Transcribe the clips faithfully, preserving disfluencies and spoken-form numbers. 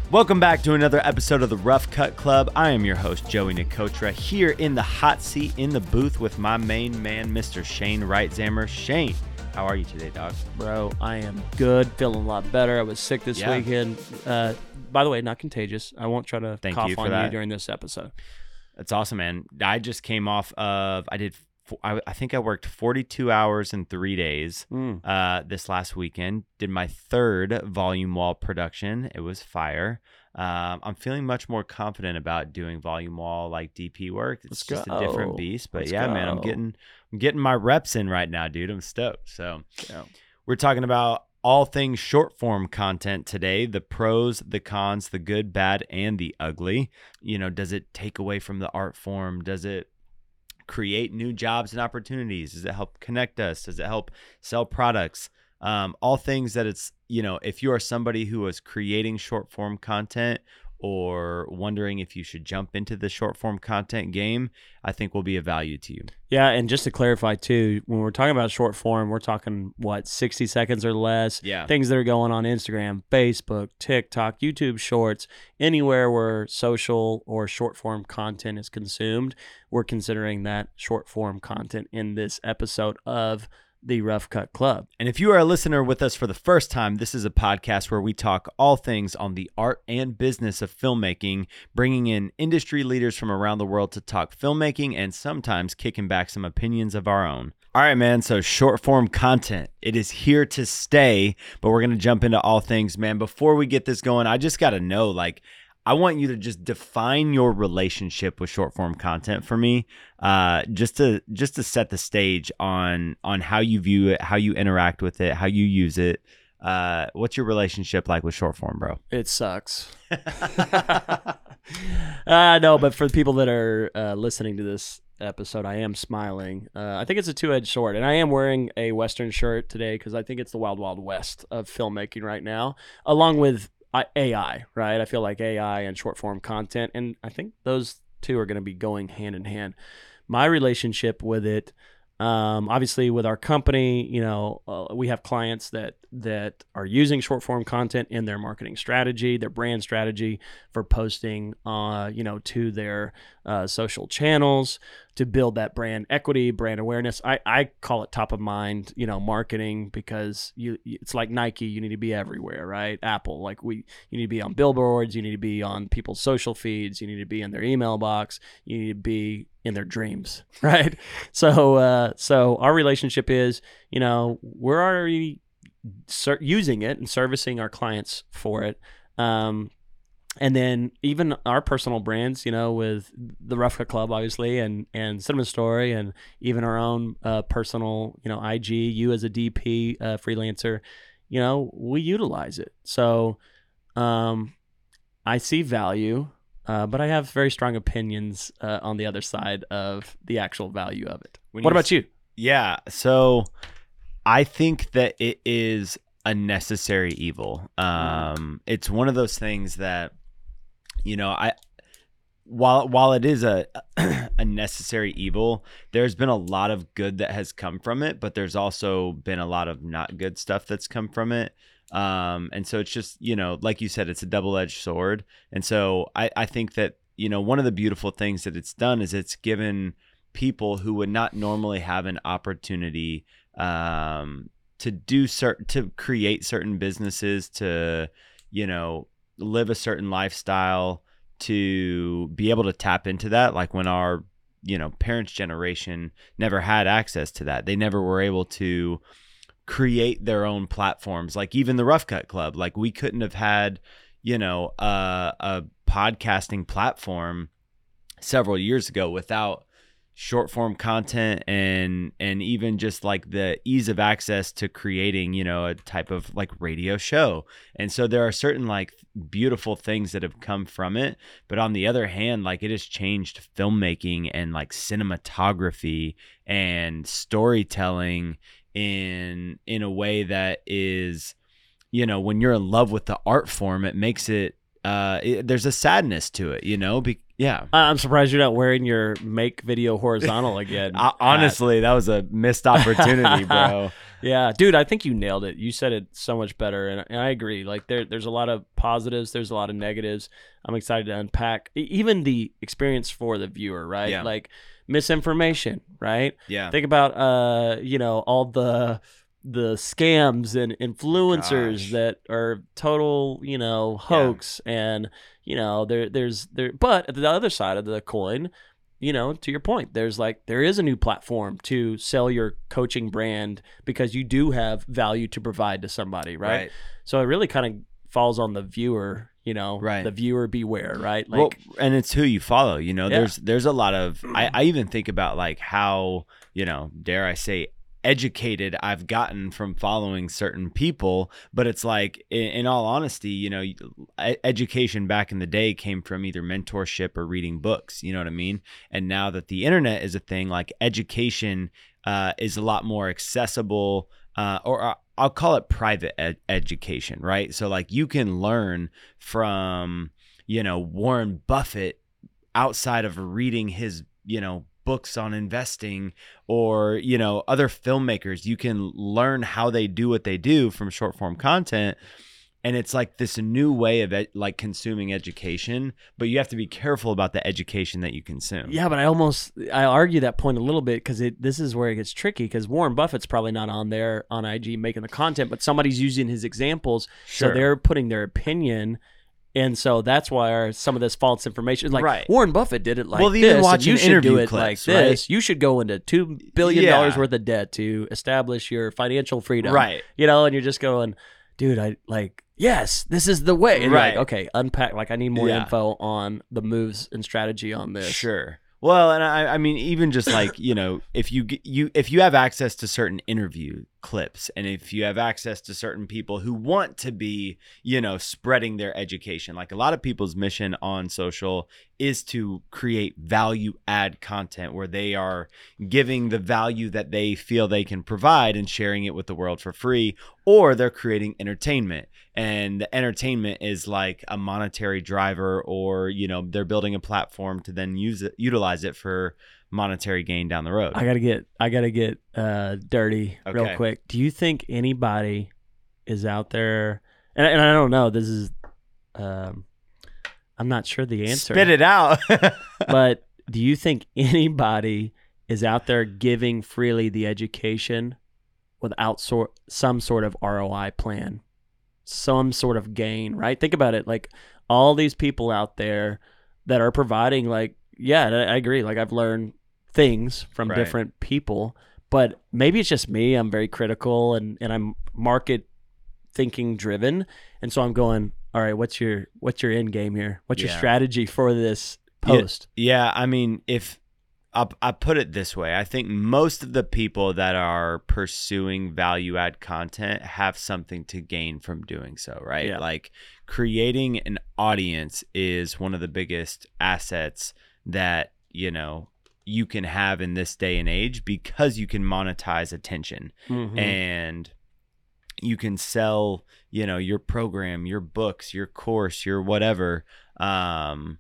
Welcome back to another episode of the Rough Cut Club. I am your host, Joey Nicotra, here in the hot seat in the booth with my main man, Mister Shane Reitzammer. Shane, how are you today, dog? Bro, I am good, feeling a lot better. I was sick this Yeah. weekend. Uh, by the way, not contagious. I won't try to Thank cough you for on that. you during this episode. That's awesome, man. I just came off of, I did, I, I think I worked forty-two hours in three days Mm. uh, this last weekend. Did my third volume wall production. It was fire. Um, I'm feeling much more confident about doing volume wall like D P work. It's Let's just go. a different beast. But Let's yeah, man, I'm go. getting I'm getting my reps in right now, dude. I'm stoked. So Yeah. we're talking about all things short form content today, the pros, the cons, the good, bad, and the ugly. You know, does it take away from the art form? Does it create new jobs and opportunities? Does it help connect us? Does it help sell products? Um, all things that it's, you know, if you are somebody who is creating short form content or wondering if you should jump into the short form content game, I think will be of value to you. Yeah, and just to clarify too, when we're talking about short form, we're talking, what, sixty seconds or less? Yeah. Things that are going on Instagram, Facebook, TikTok, YouTube Shorts, anywhere where social or short form content is consumed, we're considering that short form content in this episode of the Rough Cut Club. And if you are a listener with us for the first time, this is a podcast where we talk all things on the art and business of filmmaking, bringing in industry leaders from around the world to talk filmmaking and sometimes kicking back some opinions of our own. All right, man. So short form content, it is here to stay, but we're going to jump into all things, man. Before we get this going, I just got to know, like, I want you to just define your relationship with short form content for me, uh, just to just to set the stage on on how you view it, how you interact with it, how you use it. Uh, what's your relationship like with short form, bro? It sucks. uh, no, but for the people that are uh, listening to this episode, I am smiling. Uh, I think it's a two-edged sword, and I am wearing a Western shirt today because I think it's the wild, wild west of filmmaking right now, along with uh, A I, right? I feel like A I and short-form content, and I think those two are going to be going hand in hand. My relationship with it, um, obviously with our company, you know, uh, we have clients that that are using short form content in their marketing strategy, their brand strategy for posting, uh, you know, to their uh, social channels to build that brand equity, brand awareness. I, I call it top of mind, you know, marketing because you it's like Nike, you need to be everywhere, right? Apple, like we, you need to be on billboards, you need to be on people's social feeds, you need to be in their email box, you need to be in their dreams, right? So, uh, so our relationship is, you know, we're already ser- using it and servicing our clients for it. Um, and then even our personal brands, you know, with the Rough Cut Club, obviously, and, and Cinema Story, and even our own uh, personal, you know, I G, you as a D P uh, freelancer, you know, we utilize it. So um, I see value. Uh, but I have very strong opinions uh, on the other side of the actual value of it. When What you- about you? Yeah, so I think that it is a necessary evil. Um, it's one of those things that, you know, I while while it is a a necessary evil, there's been a lot of good that has come from it, but there's also been a lot of not good stuff that's come from it. Um, and so it's just, you know, like you said, it's a double-edged sword. And so I, I think that, you know, one of the beautiful things that it's done is it's given people who would not normally have an opportunity um, to do certain, to create certain businesses, to, you know, live a certain lifestyle, to be able to tap into that. Like when our, you know, parents' generation never had access to that. They never were able to create their own platforms. Like even the Rough Cut Club, like we couldn't have had, you know, uh, a podcasting platform several years ago without short form content and and even just like the ease of access to creating, you know, a type of like radio show. And so there are certain like beautiful things that have come from it, but on the other hand, like it has changed filmmaking and like cinematography and storytelling in in a way that is, you know, when you're in love with the art form, it makes it uh it, there's a sadness to it, you know, be, Yeah. I'm surprised you're not wearing your make video horizontal again. I, honestly, that was a missed opportunity, bro. Yeah, dude, I think you nailed it. You said it so much better, and, and I agree. Like there, there's a lot of positives. There's a lot of negatives. I'm excited to unpack e- even the experience for the viewer, right? Yeah. Like misinformation, right? Yeah. Think about, uh, you know, all the the scams and influencers Gosh. that are total, you know, hoax, yeah. and you know, there, there's there. But at the other side of the coin, you know, to your point, there's like there is a new platform to sell your coaching brand because you do have value to provide to somebody, right? Right. So it really kind of falls on the viewer, you know, right. the viewer beware, right? Like, well, and it's who you follow. You know, yeah. there's there's a lot of I, I even think about like how, you know, dare I say, educated I've gotten from following certain people, but it's like in, in all honesty, you know, education back in the day came from either mentorship or reading books, you know what I mean? And now that the internet is a thing, like education uh, is a lot more accessible, uh, or I'll call it private ed- education, right? So like you can learn from, you know, Warren Buffett outside of reading his, you know, books on investing, or, you know, other filmmakers. You can learn how they do what they do from short form content. And it's like this new way of ed- like consuming education, but you have to be careful about the education that you consume. Yeah, but I almost, I argue that point a little bit because it this is where it gets tricky, because Warren Buffett's probably not on there on I G making the content, but somebody's using his examples. Sure. So they're putting their opinion. And so that's why our, some of this false information, like right. Warren Buffett did it like well, this, even and watching you should interview do it clips, like right? this. You should go into two billion dollars Yeah. worth of debt to establish your financial freedom, Right. You know, and you're just going, dude, I like, yes, this is the way. And right. You're like, okay, unpack. Like, I need more yeah. info on the moves and strategy on this. Sure. Well, and I, I mean, even just like, you know, if you get- you if you have access to certain interview clips, and if you have access to certain people who want to be, you know, spreading their education, like a lot of people's mission on social is to create value add content where they are giving the value that they feel they can provide and sharing it with the world for free, or they're creating entertainment, and the entertainment is like a monetary driver, or, you know, they're building a platform to then use it, utilize it for monetary gain down the road. I gotta get, I gotta get uh, dirty Okay. real quick. Do you think anybody is out there? And, and I don't know. This is, um, I'm not sure the answer. Spit it out. But do you think anybody is out there giving freely the education without sort some sort of R O I plan, some sort of gain? Right? Think about it. Like all these people out there that are providing, like, yeah, I agree. Like I've learned things from Right. different people, but maybe it's just me. I'm very critical and, and I'm market thinking driven. And so I'm going, all right, what's your, what's your end game here? What's your Yeah. strategy for this post? Yeah, yeah, I mean, if I, I put it this way, I think most of the people that are pursuing value add content have something to gain from doing so, right? Yeah. Like creating an audience is one of the biggest assets that, you know, you can have in this day and age, because you can monetize attention. Mhm. And you can sell, you know, your program, your books, your course, your whatever, um,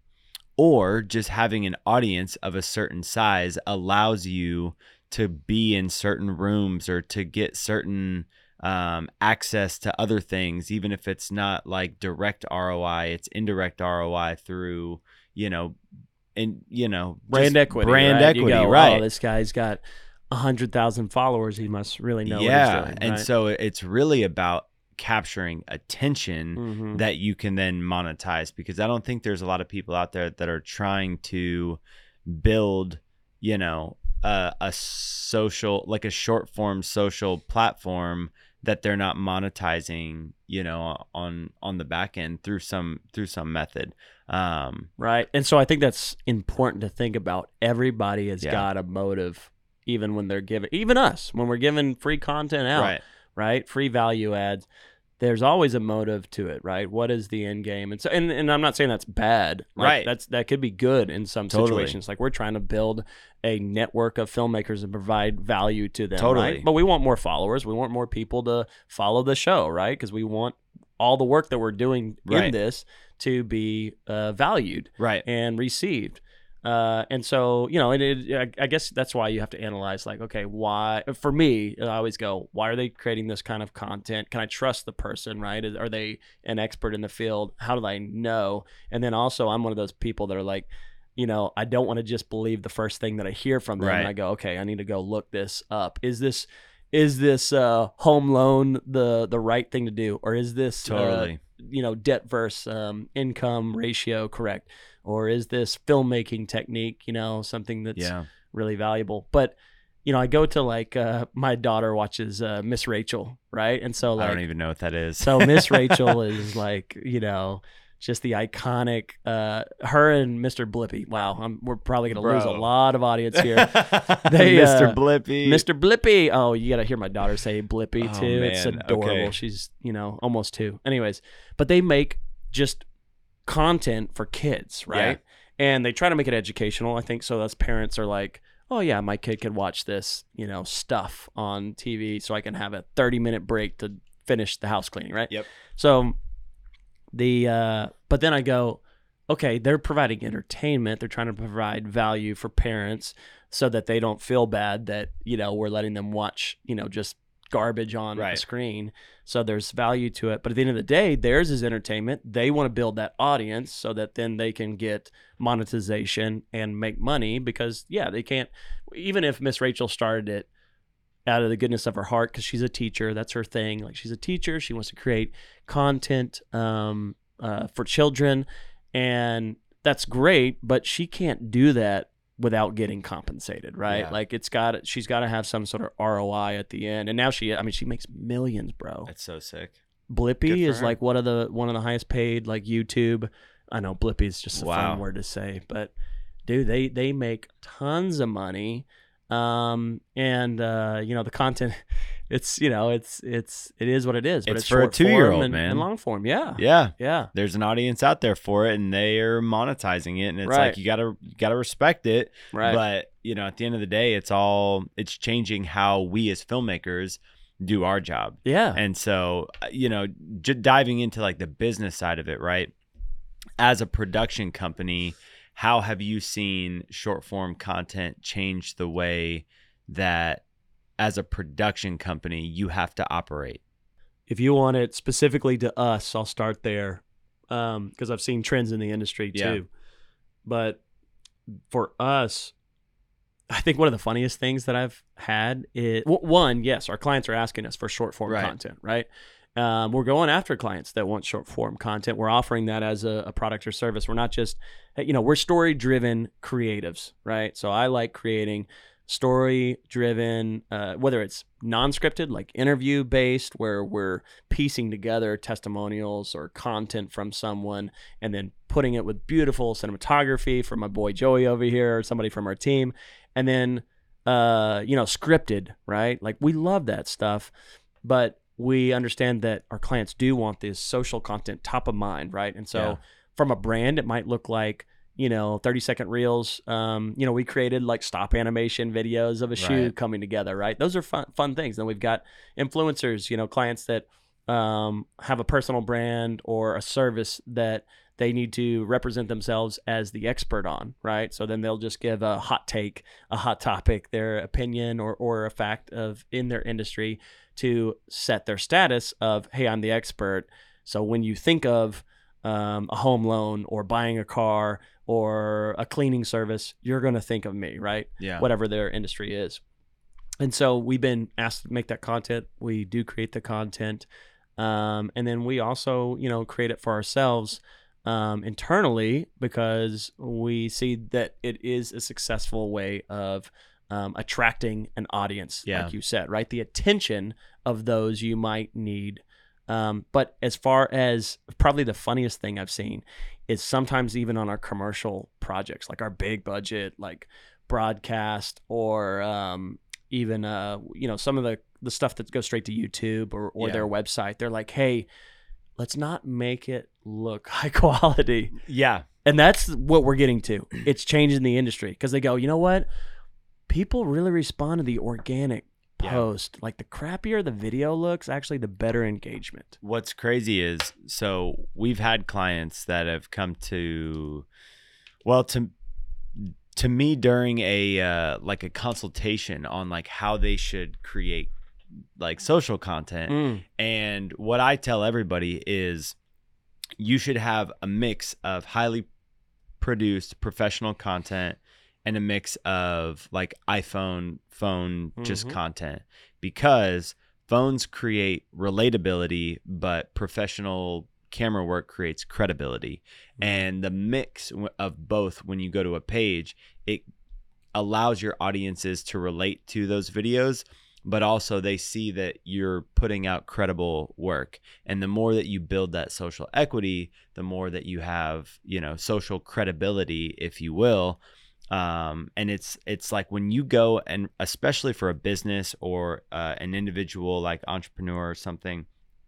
or just having an audience of a certain size allows you to be in certain rooms or to get certain um, access to other things, even if it's not like direct R O I, it's indirect R O I through, you know, and you know, brand just equity, brand right? You equity, go, right? Oh, this guy's got a hundred thousand followers. He must really know yeah, what he's doing. and right? so it's really about capturing attention Mhm. that you can then monetize, because I don't think there's a lot of people out there that are trying to build, you know, a, a social, like a short form social platform that they're not monetizing, you know, on on the back end through some through some method. Um, Right. And so I think that's important to think about. Everybody has Yeah. got a motive, even when they're giving, even us, when we're giving free content out, right. right? Free value ads. There's always a motive to it, right? What is the end game? And so, and, and I'm not saying that's bad. Like, Right. That's that could be good in some Totally. situations. Like we're trying to build a network of filmmakers and provide value to them. Totally. Right? But we want more followers. We want more people to follow the show, right? Because we want all the work that we're doing Right. in this to be uh, valued Right. and received. Uh, and so, you know, and it, I, I guess that's why you have to analyze, like, okay, why, for me, I always go, why are they creating this kind of content? Can I trust the person, right? Is, are they an expert in the field? How do I know? And then also, I'm one of those people that are like, you know, I don't want to just believe the first thing that I hear from them. Right. And I go, okay, I need to go look this up. Is this, is this uh, home loan the, the right thing to do? Or is this, Totally. uh, you know, debt versus um, income ratio correct? Or is this filmmaking technique, you know, something that's Yeah. really valuable? But, you know, I go to like, uh, my daughter watches uh, Miss Rachel, right? And so I like, don't even know what that is. so Miss Rachel is like, you know, just the iconic, uh, her and Mister Blippy. Wow, I'm, we're probably going to lose a Bro. lot of audience here. They, Mister uh, Blippy. Mister Blippy. Oh, you got to hear my daughter say Blippy Oh, too. It's man. adorable. Okay. She's, you know, almost two. Anyways, but they make just content for kids, right? And they try to make it educational. I think so. As parents are like, oh yeah, my kid could watch this, you know, stuff on T V, so I can have a thirty minute break to finish the house cleaning, right? Yep. So the, uh, but then I go, okay, they're providing entertainment. They're trying to provide value for parents so that they don't feel bad that, you know, we're letting them watch, you know, just garbage on Right. the screen. So there's value to it. But at the end of the day, theirs is entertainment. They want to build that audience so that then they can get monetization and make money because, yeah, they can't, even if Miss Rachel started it out of the goodness of her heart, because she's a teacher, that's her thing. Like, she's a teacher. She wants to create content um, uh, for children. And that's great, but she can't do that without getting compensated, right? Yeah. Like, it's got, she's got to have some sort of R O I at the end. And now she, I mean, she makes millions, bro. That's so sick. Blippy Good for is her. like one of the one of the highest paid, like, YouTube. I know Blippy is just a Wow. fun word to say, but dude, they they make tons of money. Um, and uh, you know, the content, it's, you know, it's it's it is what it is. But It's it's, for a short form two-year-old, and, man. and long form. Yeah, Yeah. yeah. There's an audience out there for it, and they are monetizing it, and it's Right. like you gotta you gotta respect it. Right. But you know, at the end of the day, it's all it's changing how we as filmmakers do our job. Yeah. And so, uh, you know, j- diving into like the business side of it, right? As a production company, how have you seen short form content change the way that as a production company you have to operate? If you want it specifically to us, I'll start there, um, because I've seen trends in the industry too. Yeah. But for us, I think one of the funniest things that I've had is, w- one, yes, our clients are asking us for short form Right. content, right? Um, we're going after clients that want short form content. We're offering that as a, a product or service. We're not just, you know, we're story driven creatives, right? So I like creating story driven, uh, whether it's non-scripted, like interview based, where we're piecing together testimonials or content from someone and then putting it with beautiful cinematography from my boy Joey over here or somebody from our team. And then, uh, you know, scripted, right? Like, we love that stuff, but we understand that our clients do want this social content top of mind, right? And so Yeah. from a brand, it might look like, you know, thirty second reels. Um, you know, we created like stop animation videos of a shoe Right. coming together, right? Those are fun, fun things. Then we've got influencers, you know, clients that um, have a personal brand or a service that they need to represent themselves as the expert on, right? So then they'll just give a hot take, a hot topic, their opinion or, or a fact of in their industry to set their status of, hey, I'm the expert. So when you think of um, a home loan or buying a car or a cleaning service, you're going to think of me, right? Yeah. Whatever their industry is. And so we've been asked to make that content. We do create the content. Um, and then we also, you know, create it for ourselves um, internally because we see that it is a successful way of um, attracting an audience, Yeah. like you said, right? The attention of those you might need. Um, but as far as probably the funniest thing I've seen is sometimes even on our commercial projects, like our big budget, like broadcast or um, even, uh, you know, some of the, the stuff that goes straight to YouTube or, or Yeah. their website, they're like, hey, let's not make it look high quality. Yeah. And that's what we're getting to. It's changing the industry because they go, you know what? People really respond to the organic Yeah. post, like the crappier the video looks, actually the better engagement. What's crazy is, so we've had clients that have come to, well, to to me during a uh, like a consultation on like how they should create like social content. Mm. And what I tell everybody is you should have a mix of highly produced professional content and a mix of like iPhone phone just Mhm. content, because phones create relatability, but professional camera work creates credibility. And the mix w- of both, when you go to a page, it allows your audiences to relate to those videos, but also they see that you're putting out credible work. And the more that you build that social equity, the more that you have, you know, social credibility, if you will. Um, and it's it's like when you go, and especially for a business or uh, an individual like entrepreneur or something,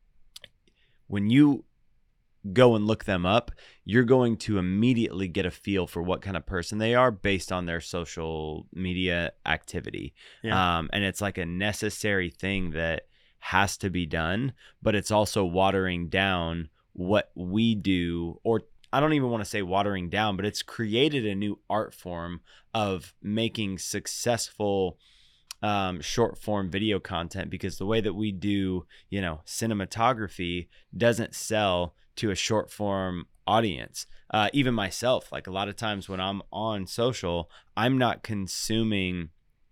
when you go and look them up, you're going to immediately get a feel for what kind of person they are based on their social media activity. Yeah. Um, and it's like a necessary thing that has to be done, but it's also watering down what we do, or I don't even want to say watering down, but it's created a new art form of making successful um, short form video content, because the way that we do, you know, cinematography doesn't sell to a short form audience. Uh, even myself, like a lot of times when I'm on social, I'm not consuming,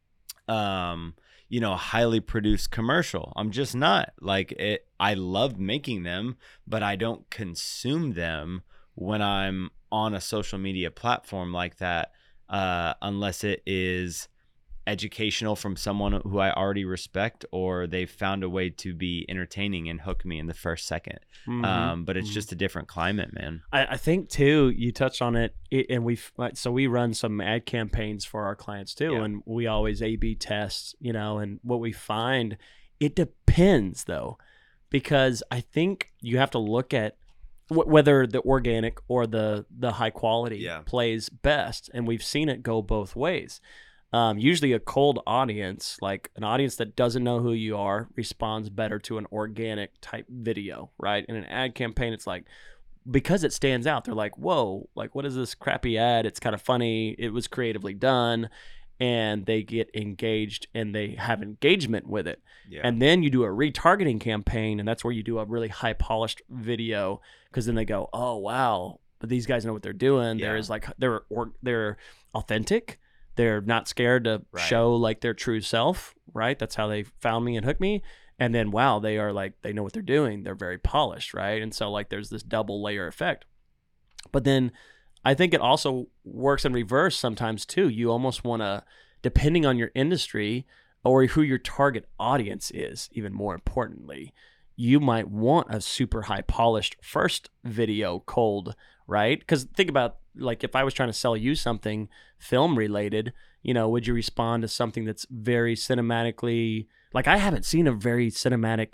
um, you know, a highly produced commercial. I'm just not. Like it. I love making them, but I don't consume them when I'm on a social media platform like that, uh, unless it is educational from someone who I already respect, or they've found a way to be entertaining and hook me in the first second. Mhm. Um, but it's Mhm. just a different climate, man. I, I think too, you touched on it, it and we've like, so we run some ad campaigns for our clients too, Yeah. and we always A B test, you know, and what we find, it depends though, because I think you have to look at wh- whether the organic or the the high quality Yeah. plays best, and we've seen it go both ways. Um, usually a cold audience, like an audience that doesn't know who you are, responds better to an organic type video, right? In an ad campaign, it's like, because it stands out, they're like, whoa, like what is this crappy ad? It's kind of funny. It was creatively done. And they get engaged and they have engagement with it. Yeah. And then you do a retargeting campaign, and that's where you do a really high polished video, because then they go, oh, wow, but these guys know what they're doing. Yeah. There is like, they're, or, they're authentic. They're not scared to Right. show like their true self, right? That's how they found me and hooked me. And then, wow, they are like, they know what they're doing. They're very polished, right? And so like there's this double layer effect. But then I think it also works in reverse sometimes too. You almost want to, depending on your industry or who your target audience is, even more importantly, you might want a super high polished first video cold, right? Because think about, like, if I was trying to sell you something film related, you know, would you respond to something that's very cinematically, like I haven't seen a very cinematic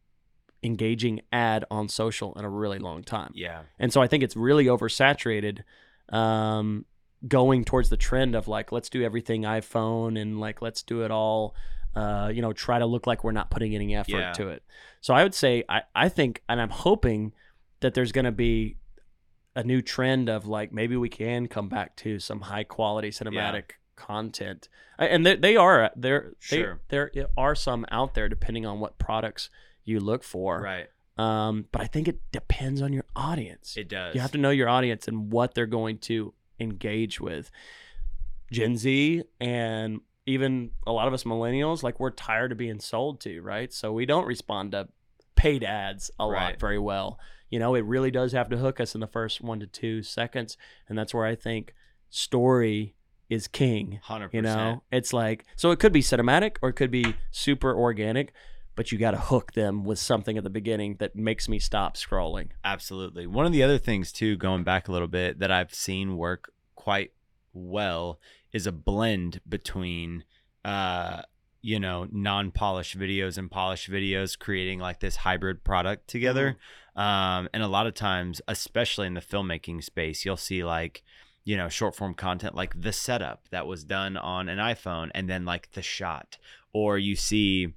engaging ad on social in a really long time. Yeah. And so I think it's really oversaturated, um, going towards the trend of like, let's do everything iPhone, and like, let's do it all, uh, you know, try to look like we're not putting any effort Yeah. to it. So I would say, I, I think, and I'm hoping that there's going to be a new trend of like, maybe we can come back to some high quality cinematic content. And they, they are, there, Sure. there are some out there depending on what products you look for. Right. Um, but I think it depends on your audience. It does. You have to know your audience and what they're going to engage with. Gen Z and even a lot of us millennials, like we're tired of being sold to, right? So we don't respond to paid ads a lot Right. very well. You know, it really does have to hook us in the first one to two seconds. And that's where I think story is king. one hundred percent. You know, it's like, so it could be cinematic or it could be super organic, but you got to hook them with something at the beginning that makes me stop scrolling. Absolutely. One of the other things too, going back a little bit, that I've seen work quite well is a blend between, uh, you know, non-polished videos and polished videos, creating like this hybrid product together. Um, and a lot of times, especially in the filmmaking space, you'll see like, you know, short form content like the setup that was done on an iPhone, and then like the shot, or you see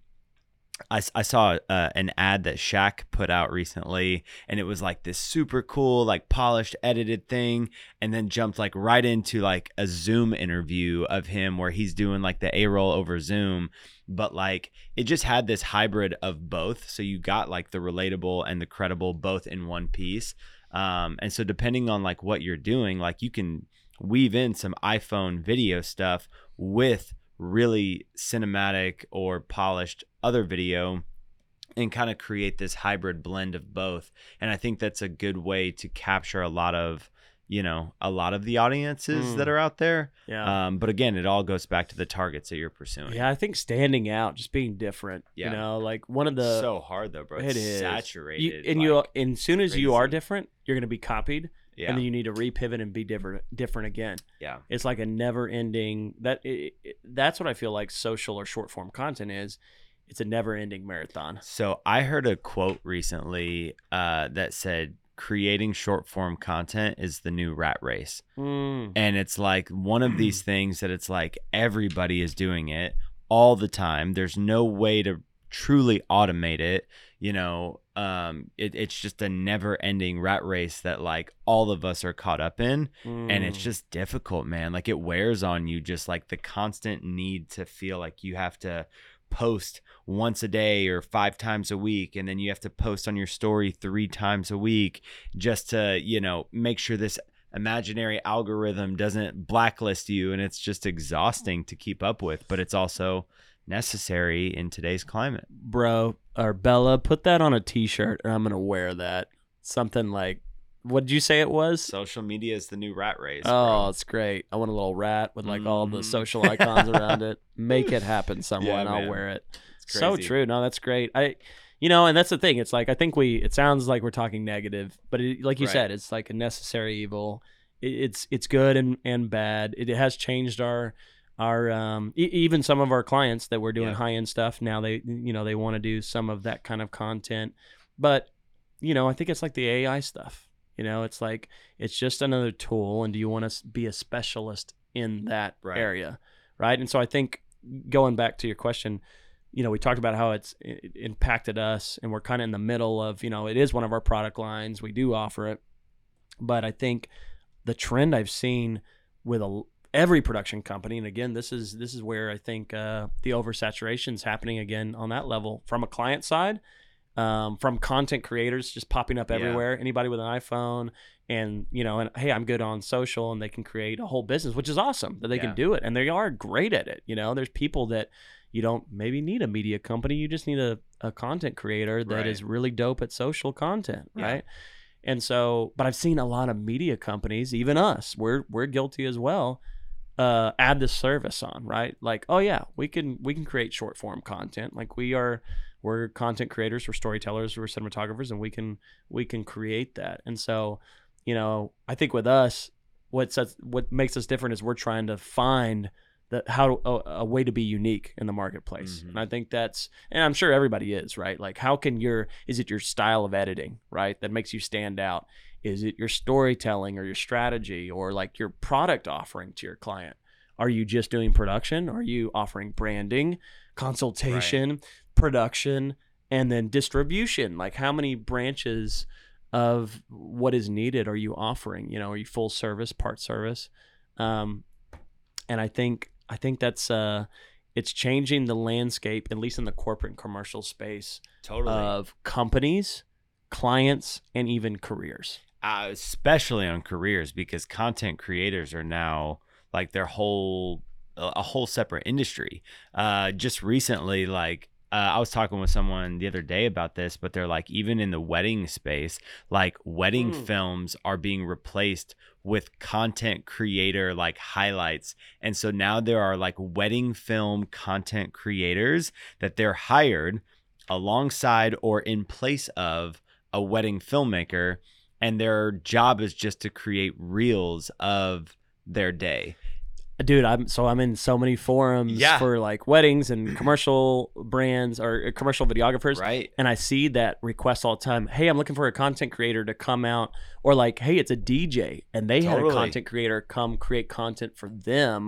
I, I saw uh, an ad that Shaq put out recently, and it was like this super cool, like polished, edited thing, and then jumped like right into like a Zoom interview of him where he's doing like the A-roll over Zoom, but like it just had this hybrid of both. So you got like the relatable and the credible both in one piece. Um, and so depending on like what you're doing, like you can weave in some iPhone video stuff with really cinematic or polished other video and kind of create this hybrid blend of both. And I think that's a good way to capture a lot of, you know, a lot of the audiences mm. that are out there. Yeah. Um, but again, it all goes back to the targets that you're pursuing. Yeah, I think standing out, just being different. Yeah. You know, like one of the so hard though, bro. It's it is saturated. You, and like, you, and as soon as crazy. you are different, you're going to be copied. Yeah. And then you need to repivot and be different, different again. Yeah. It's like a never-ending. That it, it, that's what I feel like social or short-form content is. It's a never-ending marathon. So I heard a quote recently uh, that said, "Creating short-form content is the new rat race," mm. and it's like one of these things that it's like everybody is doing it all the time. There's no way to truly automate it. You know, um, it, it's just a never ending rat race that like all of us are caught up in. Mm. And it's just difficult, man. Like it wears on you, just like the constant need to feel like you have to post once a day or five times a week. And then you have to post on your story three times a week just to, you know, make sure this imaginary algorithm doesn't blacklist you. And it's just exhausting to keep up with, but it's also necessary in today's climate. Bro, or Bella, put that on a t-shirt or I'm gonna wear that. Something like, what did you say it was? Social media is the new rat race. Oh, bro. It's great. I want a little rat with like mm-hmm. all the social icons around it. Make it happen, someone. Yeah, I'll man. wear it. It's So crazy. true. No, that's great. I you know, and that's the thing. It's like I think we it sounds like we're talking negative, but it, like you Right. said, it's like a necessary evil. It, it's it's good and, and bad. It, it has changed our our um e- even some of our clients that were doing Yeah. high end stuff. Now they you know they want to do some of that kind of content, but you know I think it's like the A I stuff. You know, it's like it's just another tool, and do you want to be a specialist in that Right. area, right? And so I think going back to your question, you know, we talked about how it's it impacted us, and we're kind of in the middle of, you know, it is one of our product lines. We do offer it, but I think the trend I've seen with a every production company, and again, this is this is where I think uh, the oversaturation is happening again on that level from a client side, um, from content creators just popping up Yeah. everywhere. Anybody with an iPhone, and you know, and hey, I'm good on social, and they can create a whole business, which is awesome that they Yeah. can do it, and they are great at it. You know, there's people that you don't maybe need a media company, you just need a, a content creator that Right. is really dope at social content, Yeah. right? And so, but I've seen a lot of media companies, even us, we're we're guilty as well. Uh, add this service on, right? Like, oh yeah, we can we can create short form content. Like we are, we're content creators, we're storytellers, we're cinematographers, and we can we can create that. And so, you know, I think with us, what sets what makes us different is we're trying to find the how a, a way to be unique in the marketplace. Mhm. And I think that's, and I'm sure everybody is, right? Like, how can your is it your style of editing, right, that makes you stand out? Is it your storytelling or your strategy or like your product offering to your client? Are you just doing production? Are you offering branding, consultation, production, and then distribution? Like how many branches of what is needed are you offering? You know, are you full service, part service? Um, and I think I think that's uh, it's changing the landscape, at least in the corporate and commercial space, Totally. of companies, clients, and even careers. Uh, especially on careers, because content creators are now like their whole a whole separate industry. Uh, just recently, like uh, I was talking with someone the other day about this, but they're like, even in the wedding space, like wedding Mm. films are being replaced with content creator like highlights. And so now there are like wedding film content creators that they're hired alongside or in place of a wedding filmmaker, and their job is just to create reels of their day. Dude, I'm so I'm in so many forums Yeah. for like weddings and commercial brands or commercial videographers. Right. And I see that request all the time. Hey, I'm looking for a content creator to come out, or like, hey, it's a D J and they had Totally. a content creator come create content for them.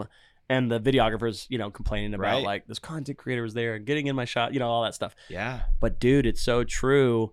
and the videographer's, you know, complaining about Right. like this content creator was there and getting in my shot, you know, all that stuff. Yeah. But dude, it's so true.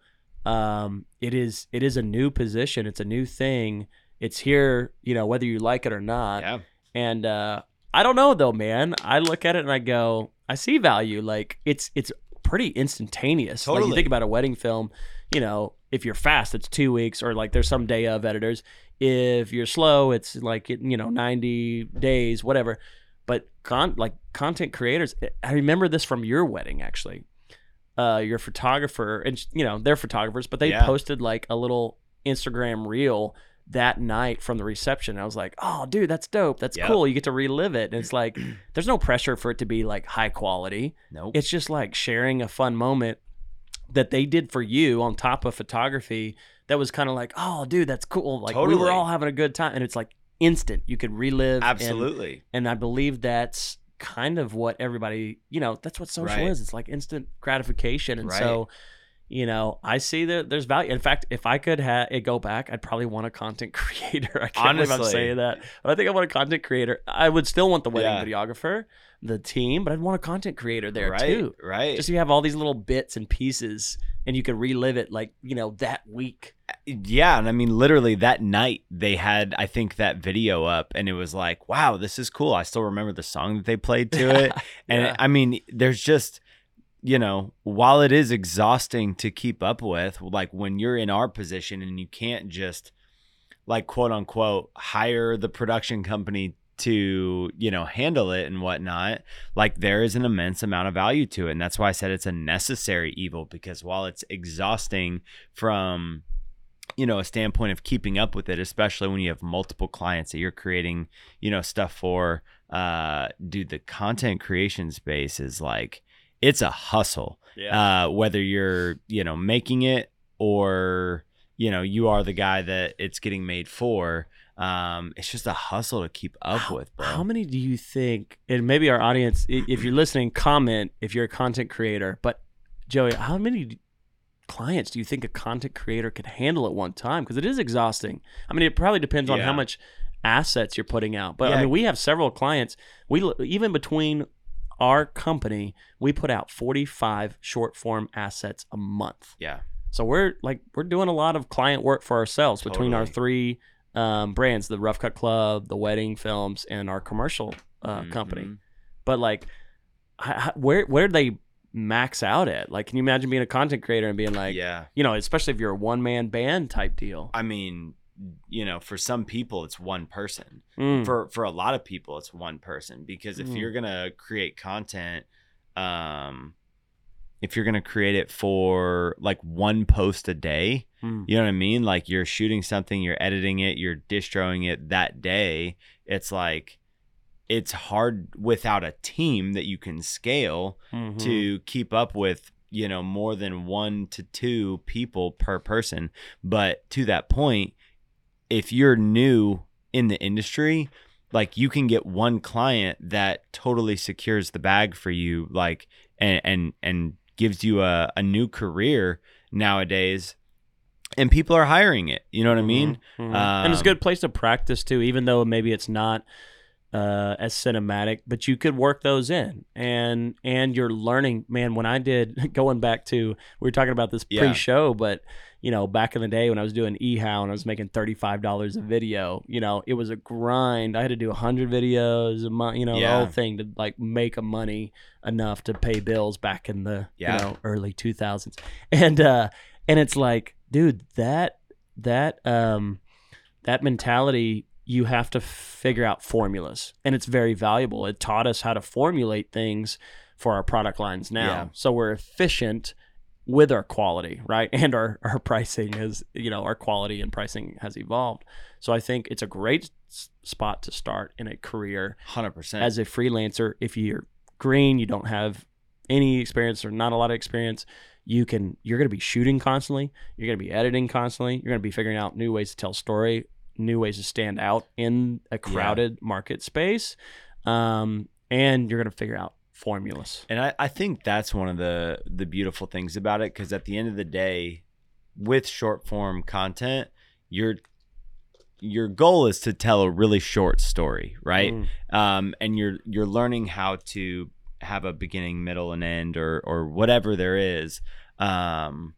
Um, it is it is a new position. It's a new thing. It's here, you know, whether you like it or not. Yeah. And uh, I don't know though, man. I look at it and I go, I see value. Like it's it's pretty instantaneous. Like you Totally. think about a wedding film, you know, if you're fast, it's two weeks, or like there's some day of editors. If you're slow, it's like you know ninety days, whatever. But con like content creators, I remember this from your wedding actually. Uh, your photographer, and you know they're photographers, but they Yeah. posted like a little Instagram reel that night from the reception. I was like, oh, dude, that's dope. That's Yep. cool. You get to relive it. And it's like, there's no pressure for it to be like high quality. Nope. It's just like sharing a fun moment that they did for you on top of photography. That was kind of like, oh, dude, that's cool. Like we Totally. were all having a good time, and it's like instant. You could relive. and- Absolutely. And, I believe that's kind of what everybody, you know, that's what social Right. is. It's like instant gratification, and Right. so. You know, I see that there's value. In fact, if I could ha- it go back, I'd probably want a content creator. I can't believe I'm Honestly. saying that, but I think I want a content creator. I would still want the wedding Yeah. videographer, the team, but I'd want a content creator there right. too. Right. Just so you have all these little bits and pieces, and you can relive it, like you know that week. Yeah, and I mean, literally that night they had, I think, that video up, and it was like, wow, this is cool. I still remember the song that they played to it, and Yeah. I mean, there's just, you know, while it is exhausting to keep up with, like when you're in our position and you can't just, like, quote unquote, hire the production company to, you know, handle it and whatnot, like there is an immense amount of value to it, and that's why I said it's a necessary evil, because while it's exhausting from, you know, a standpoint of keeping up with it, especially when you have multiple clients that you're creating, you know, stuff for, uh, dude, the content creation space is like, it's a hustle, Yeah. uh, whether you're, you know, making it or, you know, you are the guy that it's getting made for. Um, it's just a hustle to keep up how, with, bro. How many do you think, and maybe our audience, i- if you're listening, comment if you're a content creator, but Joey, how many clients do you think a content creator could handle at one time? Because it is exhausting. I mean, it probably depends on Yeah. how much assets you're putting out. But I Yeah. mean, we have several clients. We l- even between our company, we put out forty-five short form assets a month. Yeah. So we're like we're doing a lot of client work for ourselves between our Totally. three um, brands: the Rough Cut Club, the Wedding Films, and our commercial uh, company. Mhm. But like, h- h- where where do they max out at? Like, can you imagine being a content creator and being like, Yeah. you know, especially if you're a one man band type deal? I mean, you know, for some people it's one person. Mm. For for a lot of people it's one person, because if Mm. you're going to create content, um if you're going to create it for like one post a day, Mm. you know what I mean? Like you're shooting something, you're editing it, you're distroing it that day. It's like, it's hard without a team that you can scale Mhm. to keep up with, you know, more than one to two people per person. But to that point, if you're new in the industry, like you can get one client that totally secures the bag for you, like, and, and, and gives you a, a new career nowadays, and people are hiring it. You know what I mean? Mhm. And it's a Um, good place to practice too, even though maybe it's not uh, as cinematic, but you could work those in, and and you're learning. Man, when I did going back to, we were talking about this Yeah. pre-show, but you know, back in the day when I was doing eHow and I was making thirty-five dollars a video, you know, it was a grind. I had to do one hundred videos a month, you know, the Yeah. whole thing to like make a money enough to pay bills back in the Yeah. you know early two thousands, and uh, and it's like, dude, that that um that mentality, you have to figure out formulas, and it's very valuable. It taught us how to formulate things for our product lines now. Yeah. So we're efficient with our quality, right? And our, our pricing is, you know, our quality and pricing has evolved. So I think it's a great s- spot to start in a career one hundred percent. as a freelancer. If you're green, you don't have any experience or not a lot of experience, you can, you're going to be shooting constantly. You're going to be editing constantly. You're going to be figuring out new ways to tell story, new ways to stand out in a crowded market space. Um, and you're going to figure out formulas. And I, I think that's one of the the beautiful things about it, because at the end of the day, with short form content, you're your goal is to tell a really short story, right? Mm. Um, and you're you're learning how to have a beginning, middle, and end, or or whatever there is, um,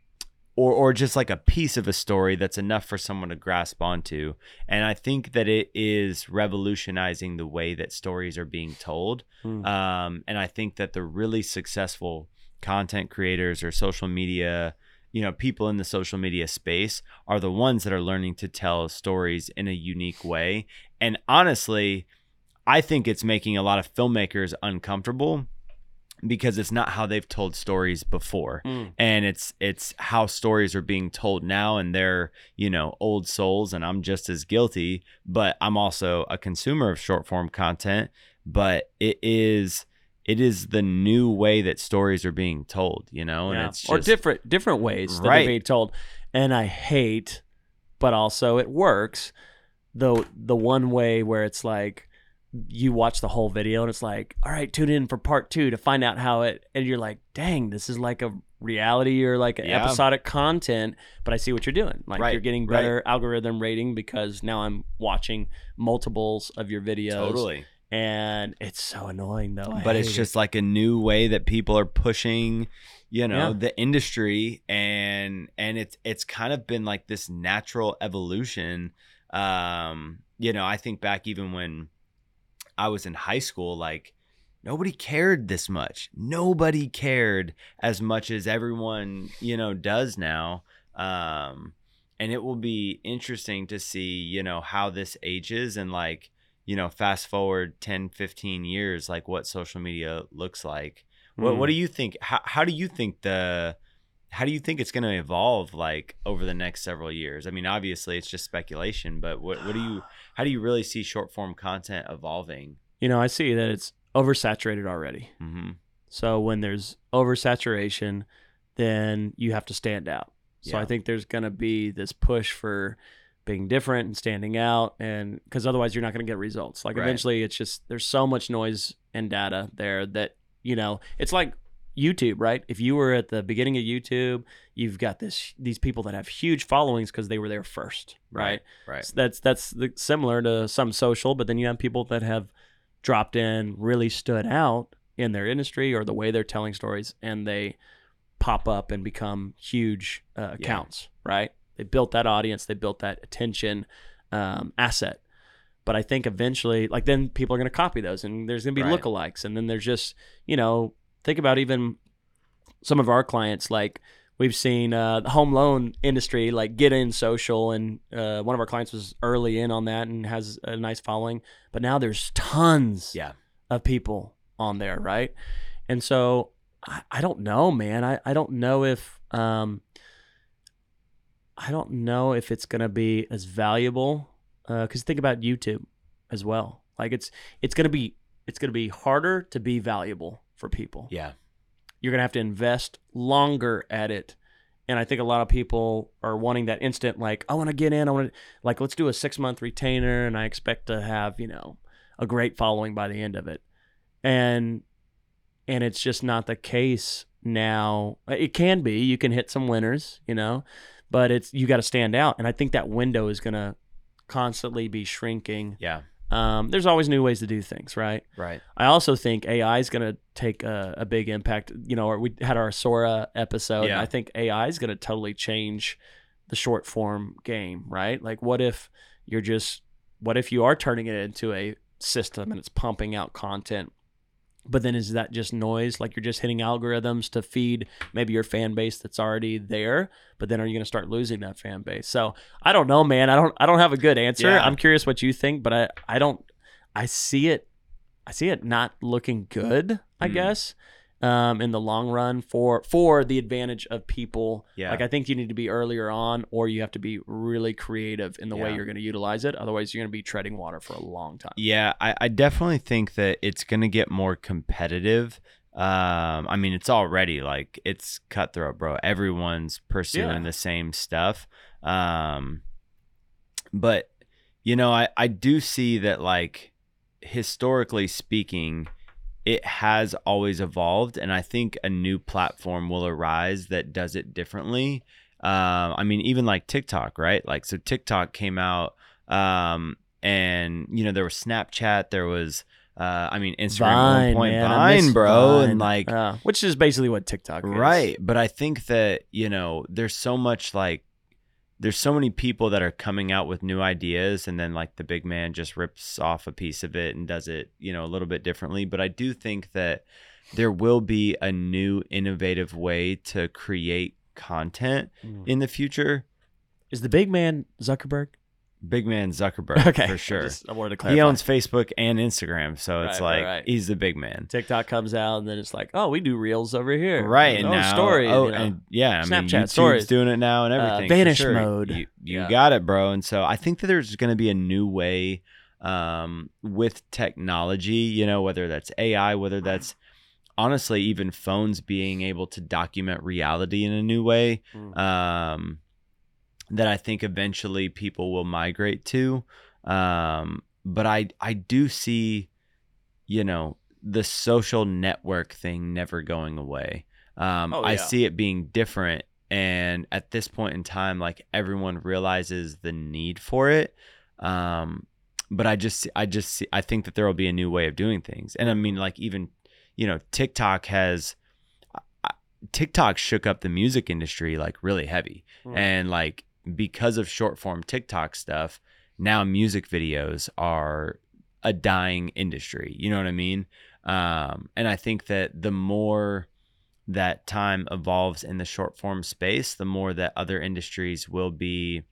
or or just like a piece of a story that's enough for someone to grasp onto. And I think that it is revolutionizing the way that stories are being told. Mm. Um, and I think that the really successful content creators or social media, you know, people in the social media space are the ones that are learning to tell stories in a unique way. And honestly, I think it's making a lot of filmmakers uncomfortable because it's not how they've told stories before. Mm. And it's it's how stories are being told now, and they're, you know, old souls, and I'm just as guilty, but I'm also a consumer of short form content. But it is it is the new way that stories are being told, you know, and Yeah. it's just, or different different ways that Right. they're being told. And I hate, but also it works, the the one way where it's like you watch the whole video and it's like, all right, tune in for part two to find out how it, and you're like, dang, this is like a reality or like Yeah. episodic content, but I see what you're doing. Like Right, you're getting right. better algorithm rating because now I'm watching multiples of your videos. Totally. And it's so annoying though. I But it's hate just like a new way that people are pushing, you know, Yeah. the industry, and and it's it's kind of been like this natural evolution. Um, you know, I think back even when I was in high school, like nobody cared this much. Nobody cared as much as everyone, you know, does now. Um, and it will be interesting to see, you know, how this ages, and like, you know, fast forward ten, fifteen years, like what social media looks like. What what do you think? How how do you think the how do you think it's going to evolve like over the next several years? I mean, obviously it's just speculation, but what what do you how do you really see short form content evolving? You know, I see that it's oversaturated already. Mm-hmm. So when there's oversaturation, then you have to stand out. So Yeah. I think there's going to be this push for being different and standing out, and because otherwise you're not going to get results. Like Right. eventually it's just, there's so much noise and data there that, you know, it's like YouTube, right? If you were at the beginning of YouTube, you've got this these people that have huge followings because they were there first, right? Right. So that's that's the, similar to some social, but then you have people that have dropped in, really stood out in their industry or the way they're telling stories, and they pop up and become huge uh, accounts, right? They built that audience, they built that attention um, asset. But I think eventually, like then people are going to copy those, and there's going to be Right. lookalikes, and then there's just, you know, think about even some of our clients, like we've seen uh, the home loan industry like get in social, and uh, one of our clients was early in on that and has a nice following, but now there's tons Yeah. of people on there, right? And so I, I don't know, man. I, I don't know if um, I don't know if it's gonna be as valuable, because think about YouTube as well. Like it's it's gonna be it's gonna be harder to be valuable for people. Yeah. You're gonna have to invest longer at it. And I think a lot of people are wanting that instant, like, I want to get in, I want to, like, let's do a six month retainer, and I expect to have, you know, a great following by the end of it. And and it's just not the case now. It can be, you can hit some winners, you know, but it's, you got to stand out. And I think that window is going to constantly be shrinking. Yeah. Um, there's always new ways to do things, right? Right. I also think A I is going to take a, a big impact. You know, we had our Sora episode. Yeah. And I think A I is going to totally change the short form game, right? Like, what if you're just, what if you are turning it into a system and it's pumping out content? But then is that just noise? Like you're just hitting algorithms to feed maybe your fan base that's already there, but then are you going to start losing that fan base? So I don't know, man. I don't I don't have a good answer. Yeah. I'm curious what you think, but I, I don't I see it I see it not looking good, I Mm. guess, um, in the long run for for the advantage of people. Yeah. Like I think you need to be earlier on, or you have to be really creative in the way Yeah. you're going to utilize it. Otherwise, you're going to be treading water for a long time. Yeah, I, I definitely think that it's going to get more competitive. Um, I mean, it's already like it's cutthroat, bro. Everyone's pursuing Yeah. the same stuff. Um, but you know, I, I do see that, like, historically speaking, it has always evolved, and I think a new platform will arise that does it differently. Uh, I mean, even like TikTok, right? Like, so TikTok came out, um, and you know there was Snapchat, there was, uh, I mean, Instagram Vine, at one point, man. I miss Vine, bro, Vine. and like, Uh, which is basically what TikTok is. right. But I think that you know there's so much like. There's so many people that are coming out with new ideas, and then like the big man just rips off a piece of it and does it, you know, a little bit differently. But I do think that there will be a new innovative way to create content Mm. in the future. Is the big man Zuckerberg? Big man Zuckerberg, Okay, for I sure. just- I wanted to clarify. He owns Facebook and Instagram, so it's Right, right, like right. he's the big man. TikTok comes out, and then it's like, oh, we do reels over here, Right, and and oh, now, story, oh, you know. and yeah, I mean, Snapchat YouTube's stories. doing it now and Uh, everything. for vanish sure. mode. You, you Yeah. got it, bro. And so I think that there's going to be a new way um, with technology. You know, whether that's A I, whether that's honestly even phones being able to document reality in a new way. Mm. Um, that I think eventually people will migrate to. Um, but I I do see, you know, the social network thing never going away. Um, Oh, I yeah. see it being different. And at this point in time, like everyone realizes the need for it. Um, but I just, I just, see, I think that there will be a new way of doing things. And I mean, like even, you know, TikTok has, I- TikTok shook up the music industry like really heavy. Mm. And like, because of short form TikTok stuff, now music videos are a dying industry. You know what I mean? Um, and I think that the more that time evolves in the short form space, the more that other industries will be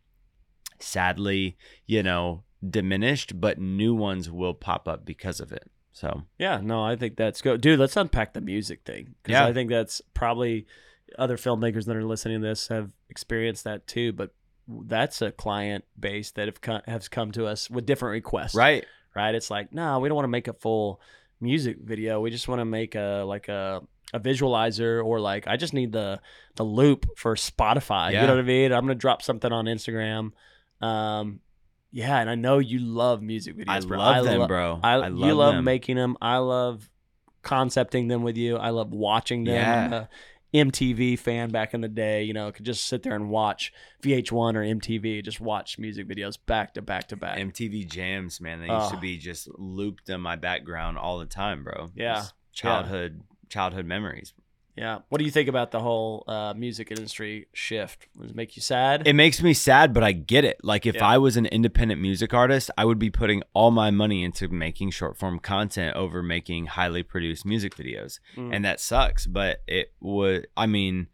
sadly, you know, diminished, but new ones will pop up because of it. So Yeah, no, I think that's good. Dude, let's unpack the music thing. Because Yeah. I think that's probably other filmmakers that are listening to this have experienced that too. But that's a client base that have come, has come to us with different requests. right. Right? It's like, no, we don't want to make a full music video. We just want to make a like a a visualizer, or like I just need the the loop for Spotify. Yeah. You know what I mean? I'm gonna drop something on Instagram. Um, yeah, and I know you love music videos. I bro. love them, lo- bro. I, I love you love them. making them. I love concepting them with you. I love watching them. Yeah. I'm a M T V fan back in the day. You know, could just sit there and watch V H one or M T V, just watch music videos back to back to back. M T V jams, man. They used to Oh. be just looped in my background all the time, bro. Yeah. Just childhood, childhood memories. Yeah. What do you think about the whole uh, music industry shift? Does it make you sad? It makes me sad, but I get it. Like if Yeah. I was an independent music artist, I would be putting all my money into making short form content over making highly produced music videos. Mm. And that sucks, but it would, I mean,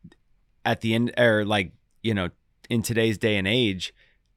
at the end, or like, you know, in today's day and age,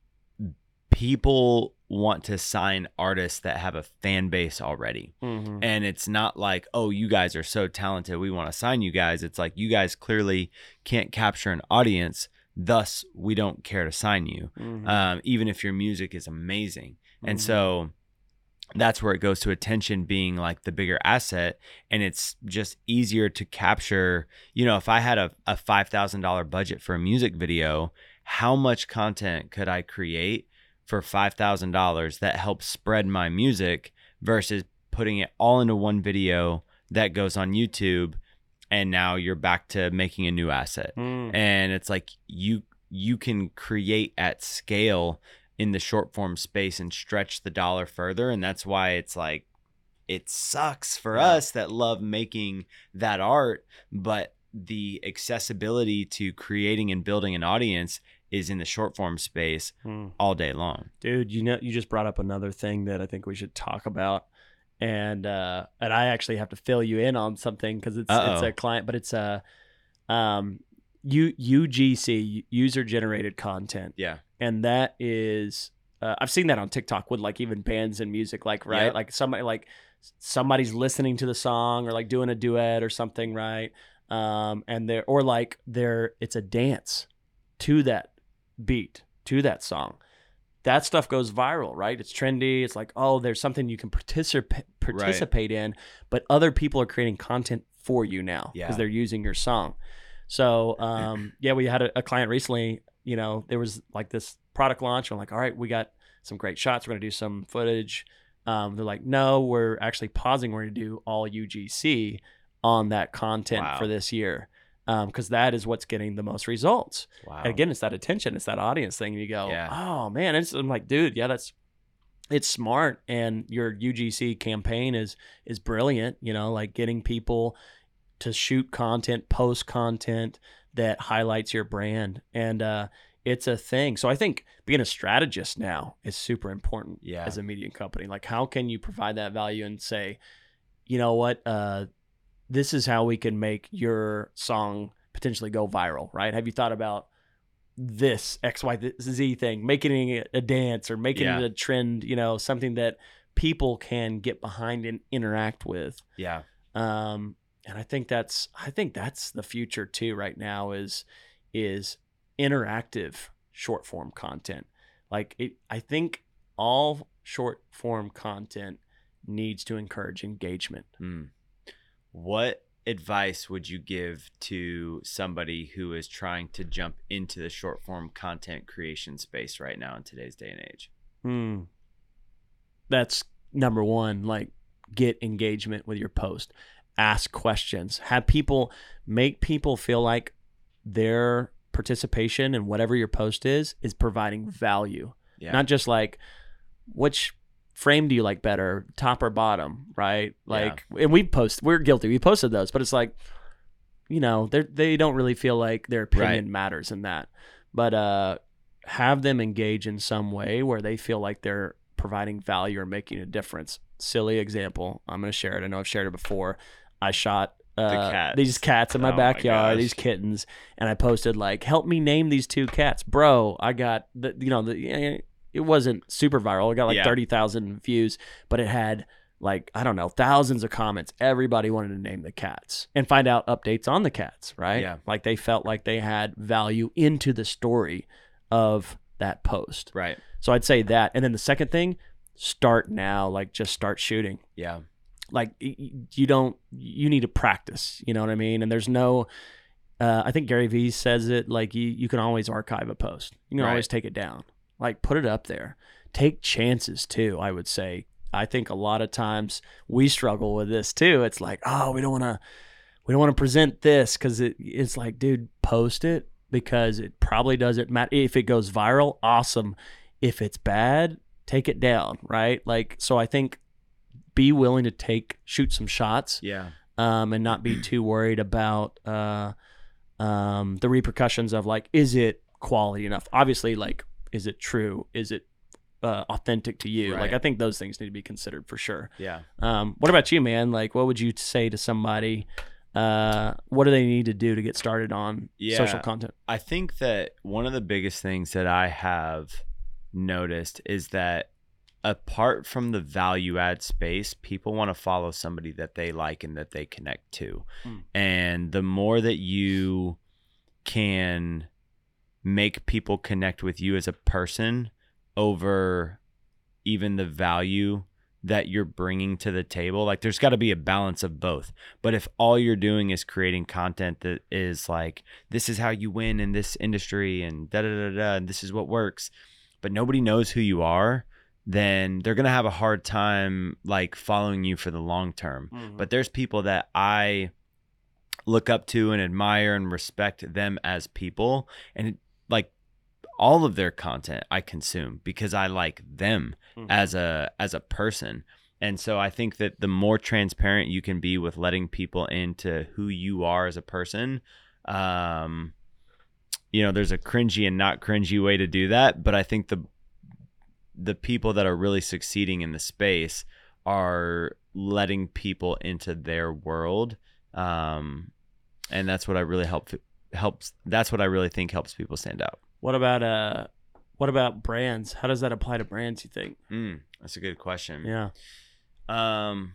people want to sign artists that have a fan base already. Mhm. And it's not like, oh, you guys are so talented, we want to sign you guys. It's like, you guys clearly can't capture an audience, thus we don't care to sign you, Mhm. um, even if your music is amazing. And Mhm. so that's where it goes to attention being like the bigger asset. And it's just easier to capture. You know, if I had a, a five thousand dollars budget for a music video, how much content could I create for five thousand dollars that helps spread my music versus putting it all into one video that goes on YouTube, and now you're back to making a new asset. Mm. And it's like you you can create at scale in the short form space and stretch the dollar further. And that's why it's like it sucks for Yeah. us that love making that art, but the accessibility to creating and building an audience is in the short form space Mm. all day long. Dude, you know, you just brought up another thing that I think we should talk about, and uh, and I actually have to fill you in on something because it's Uh-oh. it's a client, but it's a um, U U G C, user generated content, Yeah. and that is uh, I've seen that on TikTok with like even bands and music, like right, Yeah. like somebody like somebody's listening to the song or like doing a duet or something, right? Um, and they're or like they're it's a dance to that beat, to that song. That stuff goes viral, right? It's trendy. It's like, oh, there's something you can participate participate in, but other people are creating content for you now because Yeah. they're using your song. So, um, yeah, we had a, a client recently. You know, there was like this product launch. I'm like, all right, we got some great shots. We're gonna do some footage. Um, they're like, no, we're actually pausing. We're going to do all U G C on that content Wow. for this year, because um, that is what's getting the most results. Wow. And again, it's that attention, it's that audience thing. And you go, Yeah. oh man, it's, I'm like, dude, yeah, that's it's smart, and your U G C campaign is is brilliant. You know, like getting people to shoot content, post content that highlights your brand, and uh, it's a thing. So I think being a strategist now is super important Yeah. as a media company. Like, how can you provide that value and say, you know what, uh, this is how we can make your song potentially go viral, right? Have you thought about this X Y Z thing, making it a dance or making Yeah. it a trend, you know, something that people can get behind and interact with? Yeah. Um, and I think that's, I think that's the future too right now is, is interactive short form content. Like it, I think all short form content needs to encourage engagement. Mm. What advice would you give to somebody who is trying to jump into the short form content creation space right now in today's day and age? Hmm. That's number one, like get engagement with your post, ask questions, have people, make people feel like their participation in whatever your post is, is providing value. Yeah. Not just like, which frame do you like better, top or bottom, right? Like, yeah. And we post, we're guilty. We posted those, but it's like, you know, they they don't really feel like their opinion right. matters in that. But uh, have them engage in some way where they feel like they're providing value or making a difference. Silly example. I'm going to share it. I know I've shared it before. I shot uh, the cats. these cats in my oh backyard, my these kittens, and I posted like, help me name these two cats. Bro, I got, the you know, the it wasn't super viral. It got like yeah. thirty thousand views, but it had like, I don't know, thousands of comments. Everybody wanted to name the cats and find out updates on the cats, right? Yeah. Like they felt like they had value into the story of that post. Right. So I'd say that. And then the second thing, start now, like just start shooting. Yeah. Like you don't, you need to practice, you know what I mean? And there's no, uh, I think Gary Vee says it, like you, you can always archive a post. You can right. always take it down, like put it up there, take chances too. I would say, I think a lot of times we struggle with this too. It's like, oh, we don't want to, we don't want to present this. Cause it, it's like, dude, post it because it probably doesn't matter. If it goes viral, awesome. If it's bad, take it down. Right. Like, so I think, be willing to take, shoot some shots, yeah, um, and not be too worried about uh, um, the repercussions of like, is it quality enough? Obviously, like, is it true? Is it uh, authentic to you? Right. Like, I think those things need to be considered for sure. Yeah. Um, what about you, man? Like, what would you say to somebody? Uh, what do they need to do to get started on yeah, social content? I think that one of the biggest things that I have noticed is that apart from the value add space, people want to follow somebody that they like and that they connect to. Mm. And the more that you can make people connect with you as a person over even the value that you're bringing to the table, like there's got to be a balance of both. But if all you're doing is creating content that is like, this is how you win in this industry and da da da da, and this is what works, but nobody knows who you are, then they're going to have a hard time like following you for the long term. Mm-hmm. But there's people that I look up to and admire and respect them as people, and like all of their content I consume because I like them mm-hmm. as a as a person. And so I think that the more transparent you can be with letting people into who you are as a person, um you know, there's a cringy and not cringy way to do that, but I think the the people that are really succeeding in the space are letting people into their world. Um, and that's what I really help helps. That's what I really think helps people stand out. What about, uh, what about brands? How does that apply to brands, you think? Mm, that's a good question. Yeah. Um,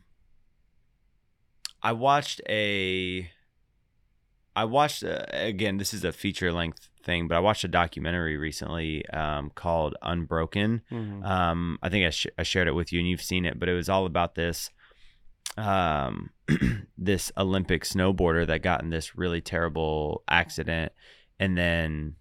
I watched a, I watched, a, again, this is a feature length thing, but I watched a documentary recently um, called Unbroken. Mm-hmm. Um, I think I, sh- I shared it with you and you've seen it, but it was all about this um, this Olympic snowboarder that got in this really terrible accident. And then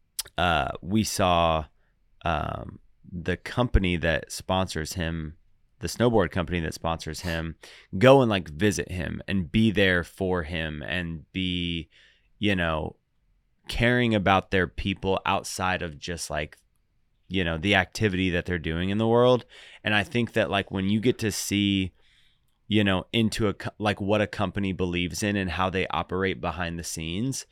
uh, we saw um, the company that sponsors him the snowboard company that sponsors him, go and like visit him and be there for him and be, you know, caring about their people outside of just like, you know, the activity that they're doing in the world. And I think that like when you get to see, you know, into a, like what a company believes in and how they operate behind the scenes,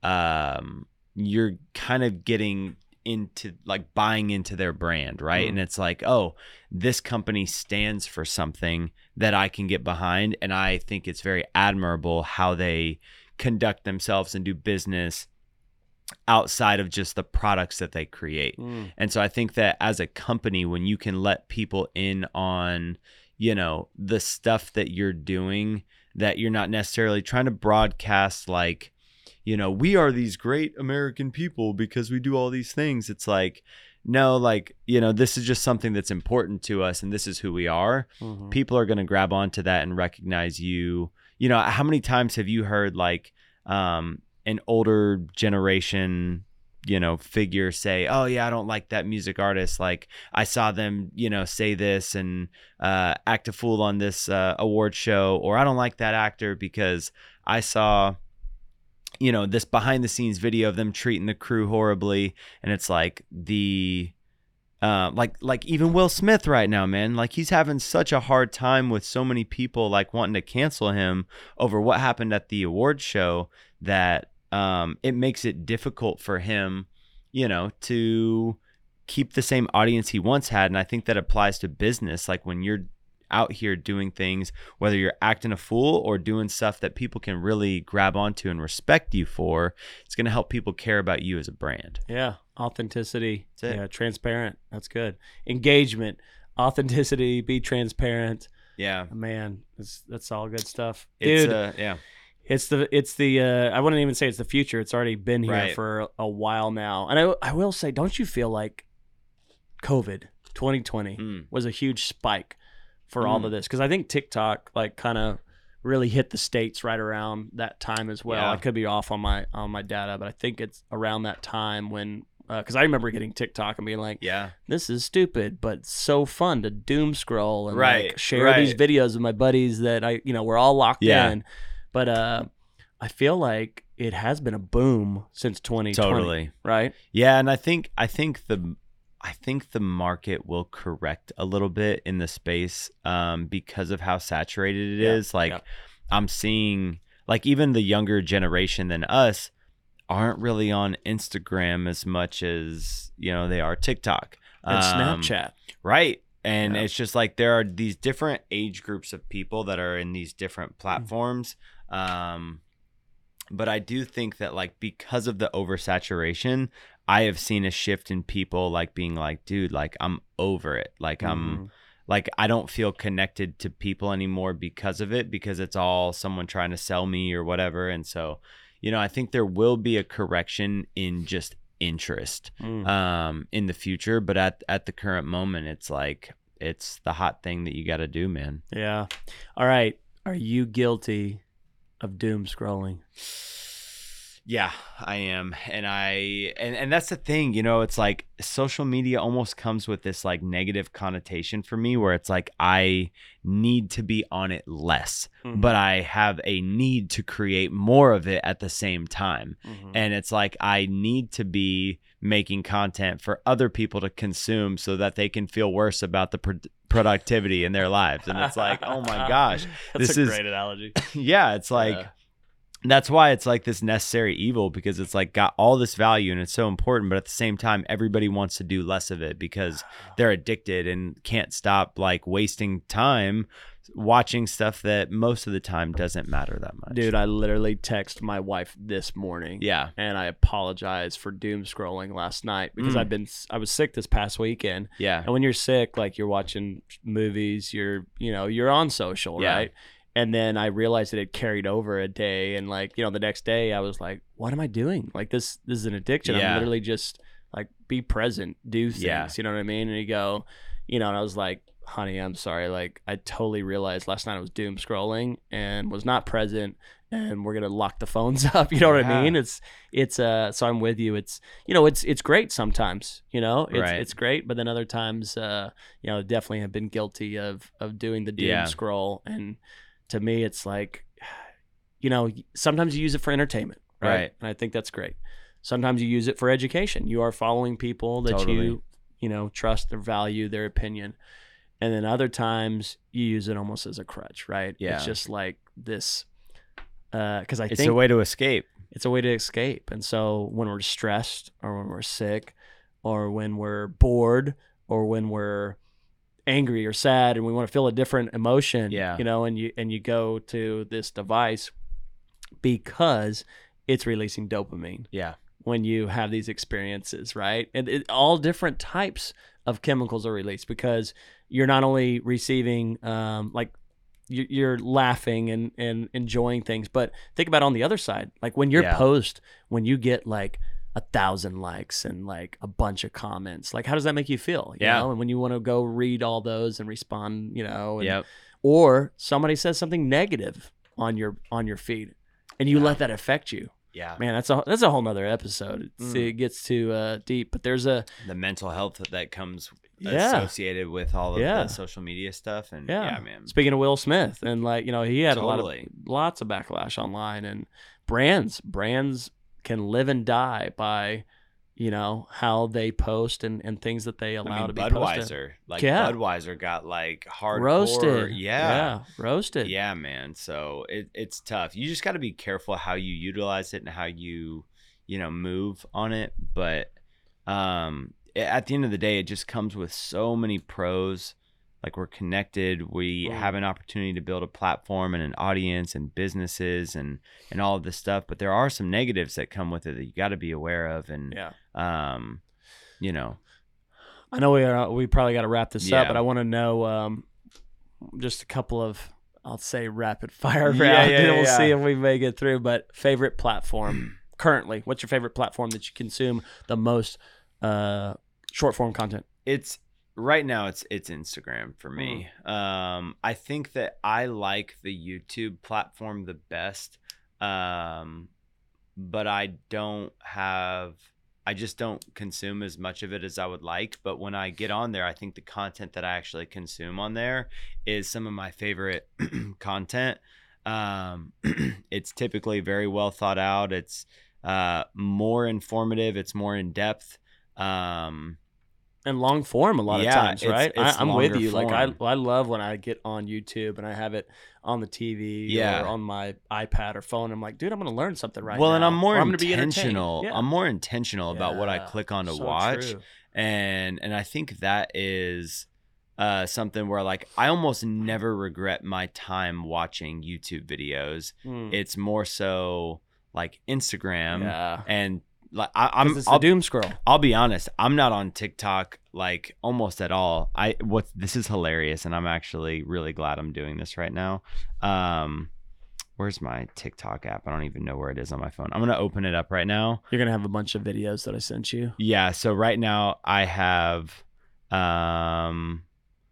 um, you're kind of getting into like buying into their brand, right? Mm. And it's like, oh, this company stands for something that I can get behind. And I think it's very admirable how they conduct themselves and do business outside of just the products that they create. Mm. And so I think that as a company, when you can let people in on, you know, the stuff that you're doing, that you're not necessarily trying to broadcast like, you know, we are these great American people because we do all these things. It's like, no, like, you know, this is just something that's important to us and this is who we are. Mm-hmm. People are going to grab onto that and recognize you. You know, how many times have you heard like um, an older generation, you know, figure say, oh yeah, I don't like that music artist. Like I saw them, you know, say this and uh, act a fool on this uh, award show, or I don't like that actor because I saw, you know, this behind the scenes video of them treating the crew horribly. And it's like the, uh, like, like even Will Smith right now, man, like he's having such a hard time with so many people like wanting to cancel him over what happened at the award show that um, it makes it difficult for him, you know, to keep the same audience he once had. And I think that applies to business. Like when you're out here doing things, whether you're acting a fool or doing stuff that people can really grab onto and respect you for, it's going to help people care about you as a brand. Yeah. Authenticity. Yeah. Transparent. That's good. Engagement, authenticity, be transparent. Yeah, man, that's, that's all good stuff. It's, Dude, uh, yeah. It's the, it's the, uh, I wouldn't even say it's the future. It's already been here right. for a while now. And I, I will say, don't you feel like COVID twenty twenty mm. was a huge spike for mm. all of this? Because I think TikTok like kind of really hit the States right around that time as well. Yeah. I could be off on my on my data, but I think it's around that time when, because uh, I remember getting TikTok and being like, yeah, this is stupid, but so fun to doom scroll and right. like share right. these videos with my buddies that I, you know, we're all locked yeah. in. But uh, I feel like it has been a boom since twenty twenty. Totally. Right? Yeah, and I think I think the I think the market will correct a little bit in the space um, because of how saturated it yeah. is. Like yeah. I'm seeing like even the younger generation than us aren't really on Instagram as much as, you know, they are TikTok. And um, Snapchat. Right. And yeah. it's just like there are these different age groups of people that are in these different platforms. Um, but I do think that like because of the oversaturation, I have seen a shift in people like being like, dude, like I'm over it. Like mm-hmm. I'm like, I don't feel connected to people anymore because of it, because it's all someone trying to sell me or whatever. And so, you know, I think there will be a correction in just interest mm. um, in the future. But at, at the current moment, it's like, it's the hot thing that you got to do, man. Yeah. All right. Are you guilty of doom scrolling? Yeah, I am. And I and, and that's the thing, you know, it's like social media almost comes with this like negative connotation for me where it's like I need to be on it less, mm-hmm. but I have a need to create more of it at the same time. Mm-hmm. And it's like I need to be making content for other people to consume so that they can feel worse about the pro- productivity in their lives. And it's like, oh my gosh, that's this a is great analogy. Yeah, it's like yeah. That's why it's like this necessary evil, because it's like got all this value and it's so important, but at the same time, everybody wants to do less of it because they're addicted and can't stop like wasting time watching stuff that most of the time doesn't matter that much. Dude, I literally texted my wife this morning. Yeah. And I apologize for doom scrolling last night because mm. I've been, I was sick this past weekend. Yeah. And when you're sick, like you're watching movies, you're, you know, you're on social, yeah. right? And then I realized that it carried over a day, and like, you know, the next day I was like, what am I doing? Like this, this is an addiction. Yeah. I'm literally just like, be present, do things, yeah. you know what I mean? And you go, you know, and I was like, honey, I'm sorry. Like I totally realized last night I was doom scrolling and was not present and we're gonna lock the phones up. You know what Yeah. I mean? It's it's uh. So I'm with you. It's you know it's it's great sometimes. You know it's Right. it's great, but then other times uh you know definitely have been guilty of of doing the doom Yeah. scroll, and to me it's like, you know sometimes you use it for entertainment, right? Right. And I think that's great. Sometimes you use it for education. You are following people that Totally. you you know trust or value their opinion. And then other times you use it almost as a crutch, right? Yeah. It's just like this, because I It's think a way to escape. it's a way to escape. And so when we're stressed or when we're sick or when we're bored or when we're angry or sad and we want to feel a different emotion, Yeah. you know, and you and you go to this device because it's releasing dopamine Yeah. when you have these experiences, right? And it, all different types of chemicals are released because you're not only receiving um, like you- you're laughing and, and enjoying things, but think about on the other side, like when your Yeah. post, when you get like a thousand likes and like a bunch of comments, like how does that make you feel? You Yeah. know? And when you want to go read all those and respond, you know, and, Yep. or somebody says something negative on your on your feed, and you Yeah. let that affect you. Yeah. Man, that's a that's a whole nother episode. It's, Mm. It gets too uh, deep, but there's a The mental health that comes Yeah. associated with all of Yeah. the social media stuff. And yeah. yeah, man. Speaking of Will Smith, and like you know, he had Totally. a lot of lots of backlash online, and brands brands can live and die by you know how they post and, and things that they allow I mean, to be Budweiser. posted. Like Yeah. Budweiser got like hardcore. Roasted, Yeah. roasted. Yeah, man. So it, it's tough. You just got to be careful how you utilize it and how you, you know, move on it. But um, at the end of the day, it just comes with so many pros. Like we're connected. We Mm. have an opportunity to build a platform and an audience and businesses and and all of this stuff. But there are some negatives that come with it that you got to be aware of. And Yeah. um, you know, I know we are. We probably got to wrap this Yeah. up, but I want to know um, just a couple of, I'll say, rapid fire round. Yeah, yeah, and we'll yeah. see if we make it through. But favorite platform currently? What's your favorite platform that you consume the most uh, short form content? it's right now it's it's Instagram for me. Um, I think that I like the YouTube platform the best, um, but I don't have. I just don't consume as much of it as I would like. But when I get on there, I think the content that I actually consume on there is some of my favorite content. Um, it's typically very well thought out. It's uh, more informative. It's more in depth. Um, And long form a lot Yeah, of times, it's- right? it's I, I'm with longer you. Like I, form. I love when I get on YouTube and I have it on the T V Yeah. or on my iPad or phone. I'm like, dude, I'm going to learn something right well, now. and I'm more Or I'm gonna be entertained. intentional. Yeah. I'm more intentional about what I Yeah, click on to so watch. true. and and I think that is uh something where like I almost never regret my time watching YouTube videos. Mm. It's more so like Instagram Yeah. and like I, I'm 'Cause it's the I'll, doom scroll. I'll be honest, I'm not on TikTok like almost at all. I what this is hilarious, and I'm actually really glad I'm doing this right now. Um, where's my TikTok app? I don't even know where it is on my phone. I'm gonna open it up right now. You're gonna have a bunch of videos that I sent you. Yeah, so right now I have um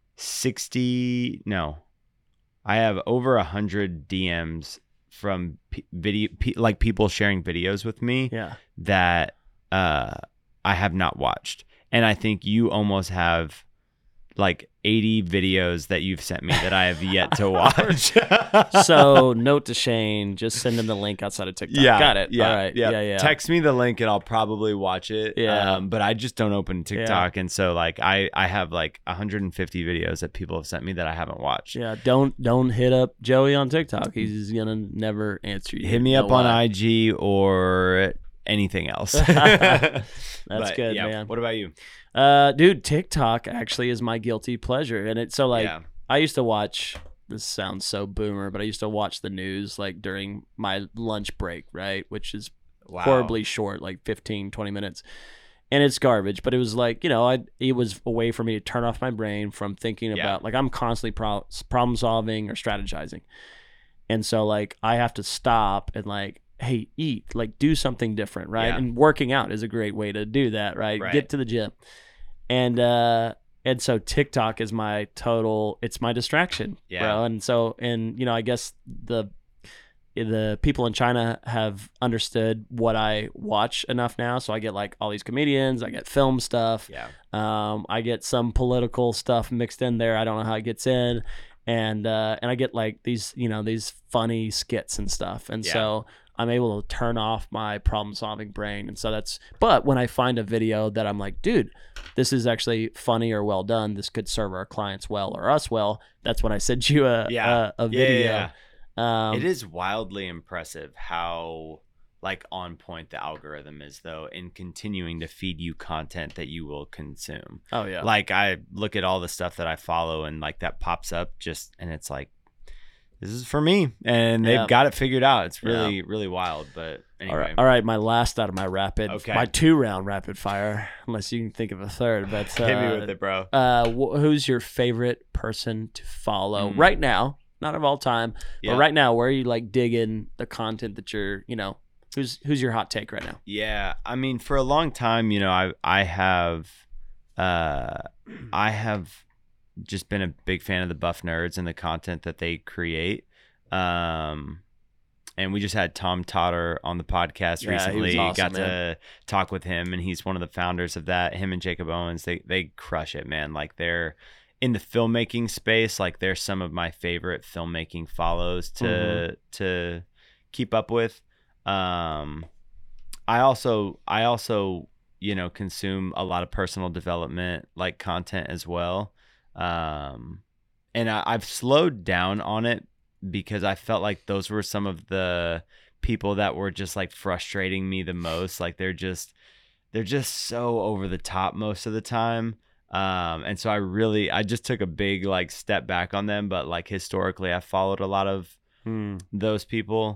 sixty no. I have over a hundred D Ms from p- video p- like people sharing videos with me Yeah. that uh I have not watched. And I think you almost have like eighty videos that you've sent me that I have yet to watch. So note to Shane, just send him the link outside of TikTok. Yeah, Got it. Yeah, All right. yeah, Yeah. Yeah. Text me the link and I'll probably watch it. Yeah. Um, but I just don't open TikTok, and so like I I have like one hundred fifty videos that people have sent me that I haven't watched. Yeah. Don't don't hit up Joey on TikTok. He's gonna never answer you. Hit me Know up on why. I G or anything else. That's But, good, yeah, man. What about you? Uh, dude, TikTok actually is my guilty pleasure, and it's so like yeah. I used to watch. This sounds so boomer, but I used to watch the news like during my lunch break, right? Which is Wow. horribly short, like fifteen, twenty minutes. And it's garbage, but it was like, you know, I it was a way for me to turn off my brain from thinking Yeah. about, like, I'm constantly pro- problem solving or strategizing. And so, like, I have to stop and, like, hey, eat, like, do something different, right? Yeah. And working out is a great way to do that, right? Right. Get to the gym. And, uh, and so TikTok is my total, it's my distraction, Yeah. bro. And so, and, you know, I guess the, the people in China have understood what I watch enough now. So I get like all these comedians, I get film stuff. Yeah. Um, I get some political stuff mixed in there. I don't know how it gets in. And, uh, and I get like these, you know, these funny skits and stuff. And Yeah. so I'm able to turn off my problem solving brain. And so that's, but when I find a video that I'm like, dude, this is actually funny or well done, this could serve our clients well or us well, that's when I send you a, Yeah. a, a Yeah, video. yeah, yeah. Um, It is wildly impressive how like on point the algorithm is though in continuing to feed you content that you will consume. Oh yeah. Like I look at all the stuff that I follow and like that pops up just and it's like this is for me and they've Yeah. got it figured out. It's really yeah. really wild, but anyway. All right. All right, my last out of my rapid okay. my two round rapid fire unless you can think of a third, but uh, hit me with it, bro. Uh wh- who's your favorite person to follow mm. right now? Not of all time, yeah. but right now, where are you like digging the content that you're, you know, who's who's your hot take right now? Yeah, I mean, for a long time, you know, I I have, uh, I have just been a big fan of the Buff Nerds and the content that they create. Um, and we just had Tom Totter on the podcast yeah, recently. He was awesome, Got man. to talk with him, and he's one of the founders of that. Him and Jacob Owens, they they crush it, man. Like they're in the filmmaking space, like they're some of my favorite filmmaking follows to mm-hmm. to keep up with. Um, I also I also you know consume a lot of personal development like content as well. Um, and I, I've slowed down on it because I felt like those were some of the people that were just like frustrating me the most. Like they're just they're just so over the top most of the time. Um, and so I really, I just took a big like step back on them, but like historically I followed a lot of hmm. those people.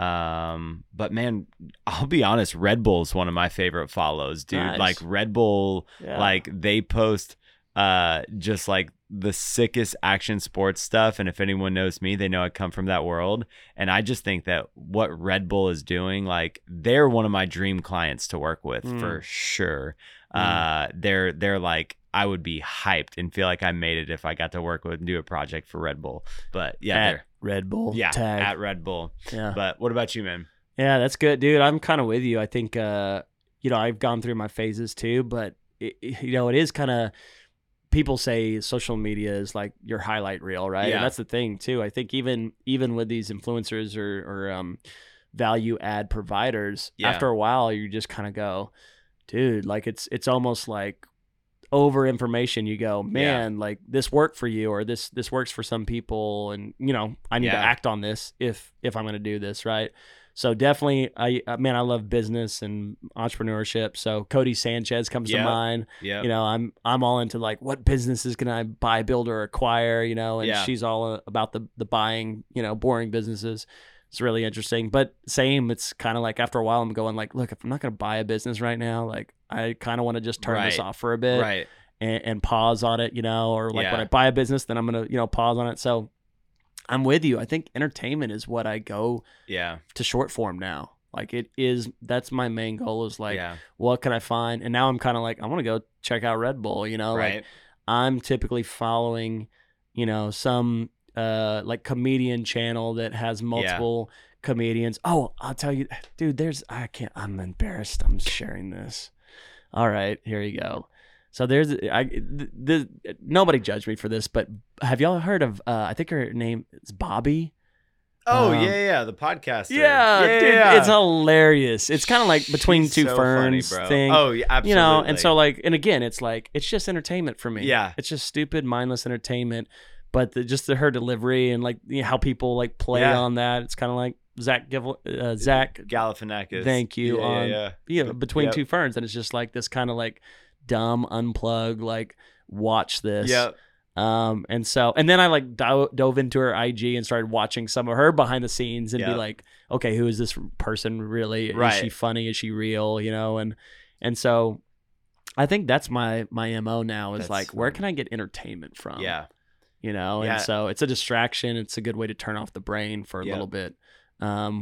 Um, but man, I'll be honest, Red Bull is one of my favorite follows, dude. Nice. Like Red Bull, yeah. like they post, uh, just like the sickest action sports stuff. And if anyone knows me, they know I come from that world. And I just think that what Red Bull is doing, like they're one of my dream clients to work with mm. for sure. Mm. Uh, they're, they're like, I would be hyped and feel like I made it if I got to work with and do a project for Red Bull. But yeah, at Red Bull. Yeah, tag. at Red Bull. Yeah. But what about you, man? Yeah, that's good, dude. I'm kind of with you. I think, uh, you know, I've gone through my phases too, but it, you know, it is kind of. People say social media is like your highlight reel, right? Yeah. And that's the thing too. I think even even with these influencers or or um, value add providers, yeah. after a while, you just kind of go, dude, like it's it's almost like over information. You go, man, yeah. like this worked for you, or this this works for some people, and you know, I need yeah. to act on this if if I'm going to do this, right? So definitely, I man, I love business and entrepreneurship. So Cody Sanchez comes yep. to mind. Yeah, you know, I'm I'm all into like what businesses can I buy, build, or acquire. You know, and yeah. she's all about the the buying. You know, boring businesses. It's really interesting. But same, it's kind of like after a while, I'm going like, look, if I'm not going to buy a business right now, like I kind of want to just turn right. this off for a bit, right, and, and pause on it. You know, or like yeah. when I buy a business, then I'm gonna you know pause on it. So. I'm with you. I think entertainment is what I go yeah. to short form now. Like it is, that's my main goal is like, yeah. what can I find? And now I'm kind of like, I want to go check out Red Bull, you know, right. like I'm typically following, you know, some uh like comedian channel that has multiple yeah. comedians. Oh, I'll tell you, dude, there's, I can't, I'm embarrassed. I'm sharing this. All right, here you go. So there's, I, the, the, nobody judged me for this, but have y'all heard of, uh, I think her name is Bobby. Oh, um, yeah, yeah, the podcaster. Yeah, yeah, dude, yeah. it's hilarious. It's kind of like between She's two so ferns funny, bro. thing. Oh, yeah, absolutely. You know, and so like, and again, it's like, it's just entertainment for me. Yeah. It's just stupid, mindless entertainment. But the, just the, her delivery and like you know, how people like play yeah. on that, it's kind of like Zach Givel, uh, Zach Galifianakis. Thank you. Yeah, on, yeah, yeah. You know, between yep. two ferns, and it's just like this kind of like dumb unplug, like watch this. Yep. Um, and so, and then I like do- dove into her I G and started watching some of her behind the scenes and yep. be like, okay, who is this person really? Right. Is she funny? Is she real? You know, and and so I think that's my my M O now is that's, like, where can I get entertainment from? Yeah. You know, yeah. and so it's a distraction. It's a good way to turn off the brain for a yep. little bit. Um,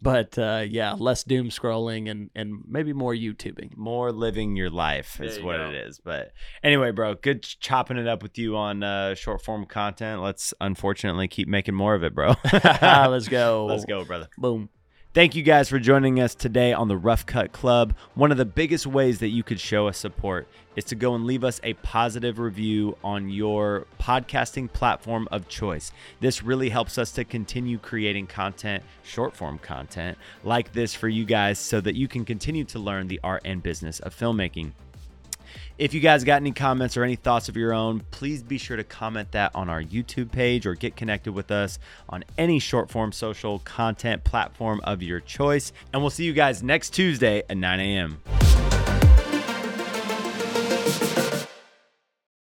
But uh, yeah, less doom scrolling and, and maybe more YouTubing. More living your life is There you what go. it is. But anyway, bro, good ch- chopping it up with you on uh, short form content. Let's unfortunately keep making more of it, bro. Let's go. Let's go, brother. Boom. Thank you guys for joining us today on the Rough Cut Club. One of the biggest ways that you could show us support is to go and leave us a positive review on your podcasting platform of choice. This really helps us to continue creating content, short form content like this for you guys so that you can continue to learn the art and business of filmmaking. If you guys got any comments or any thoughts of your own, please be sure to comment that on our YouTube page or get connected with us on any short form social content platform of your choice. And we'll see you guys next Tuesday at nine a.m.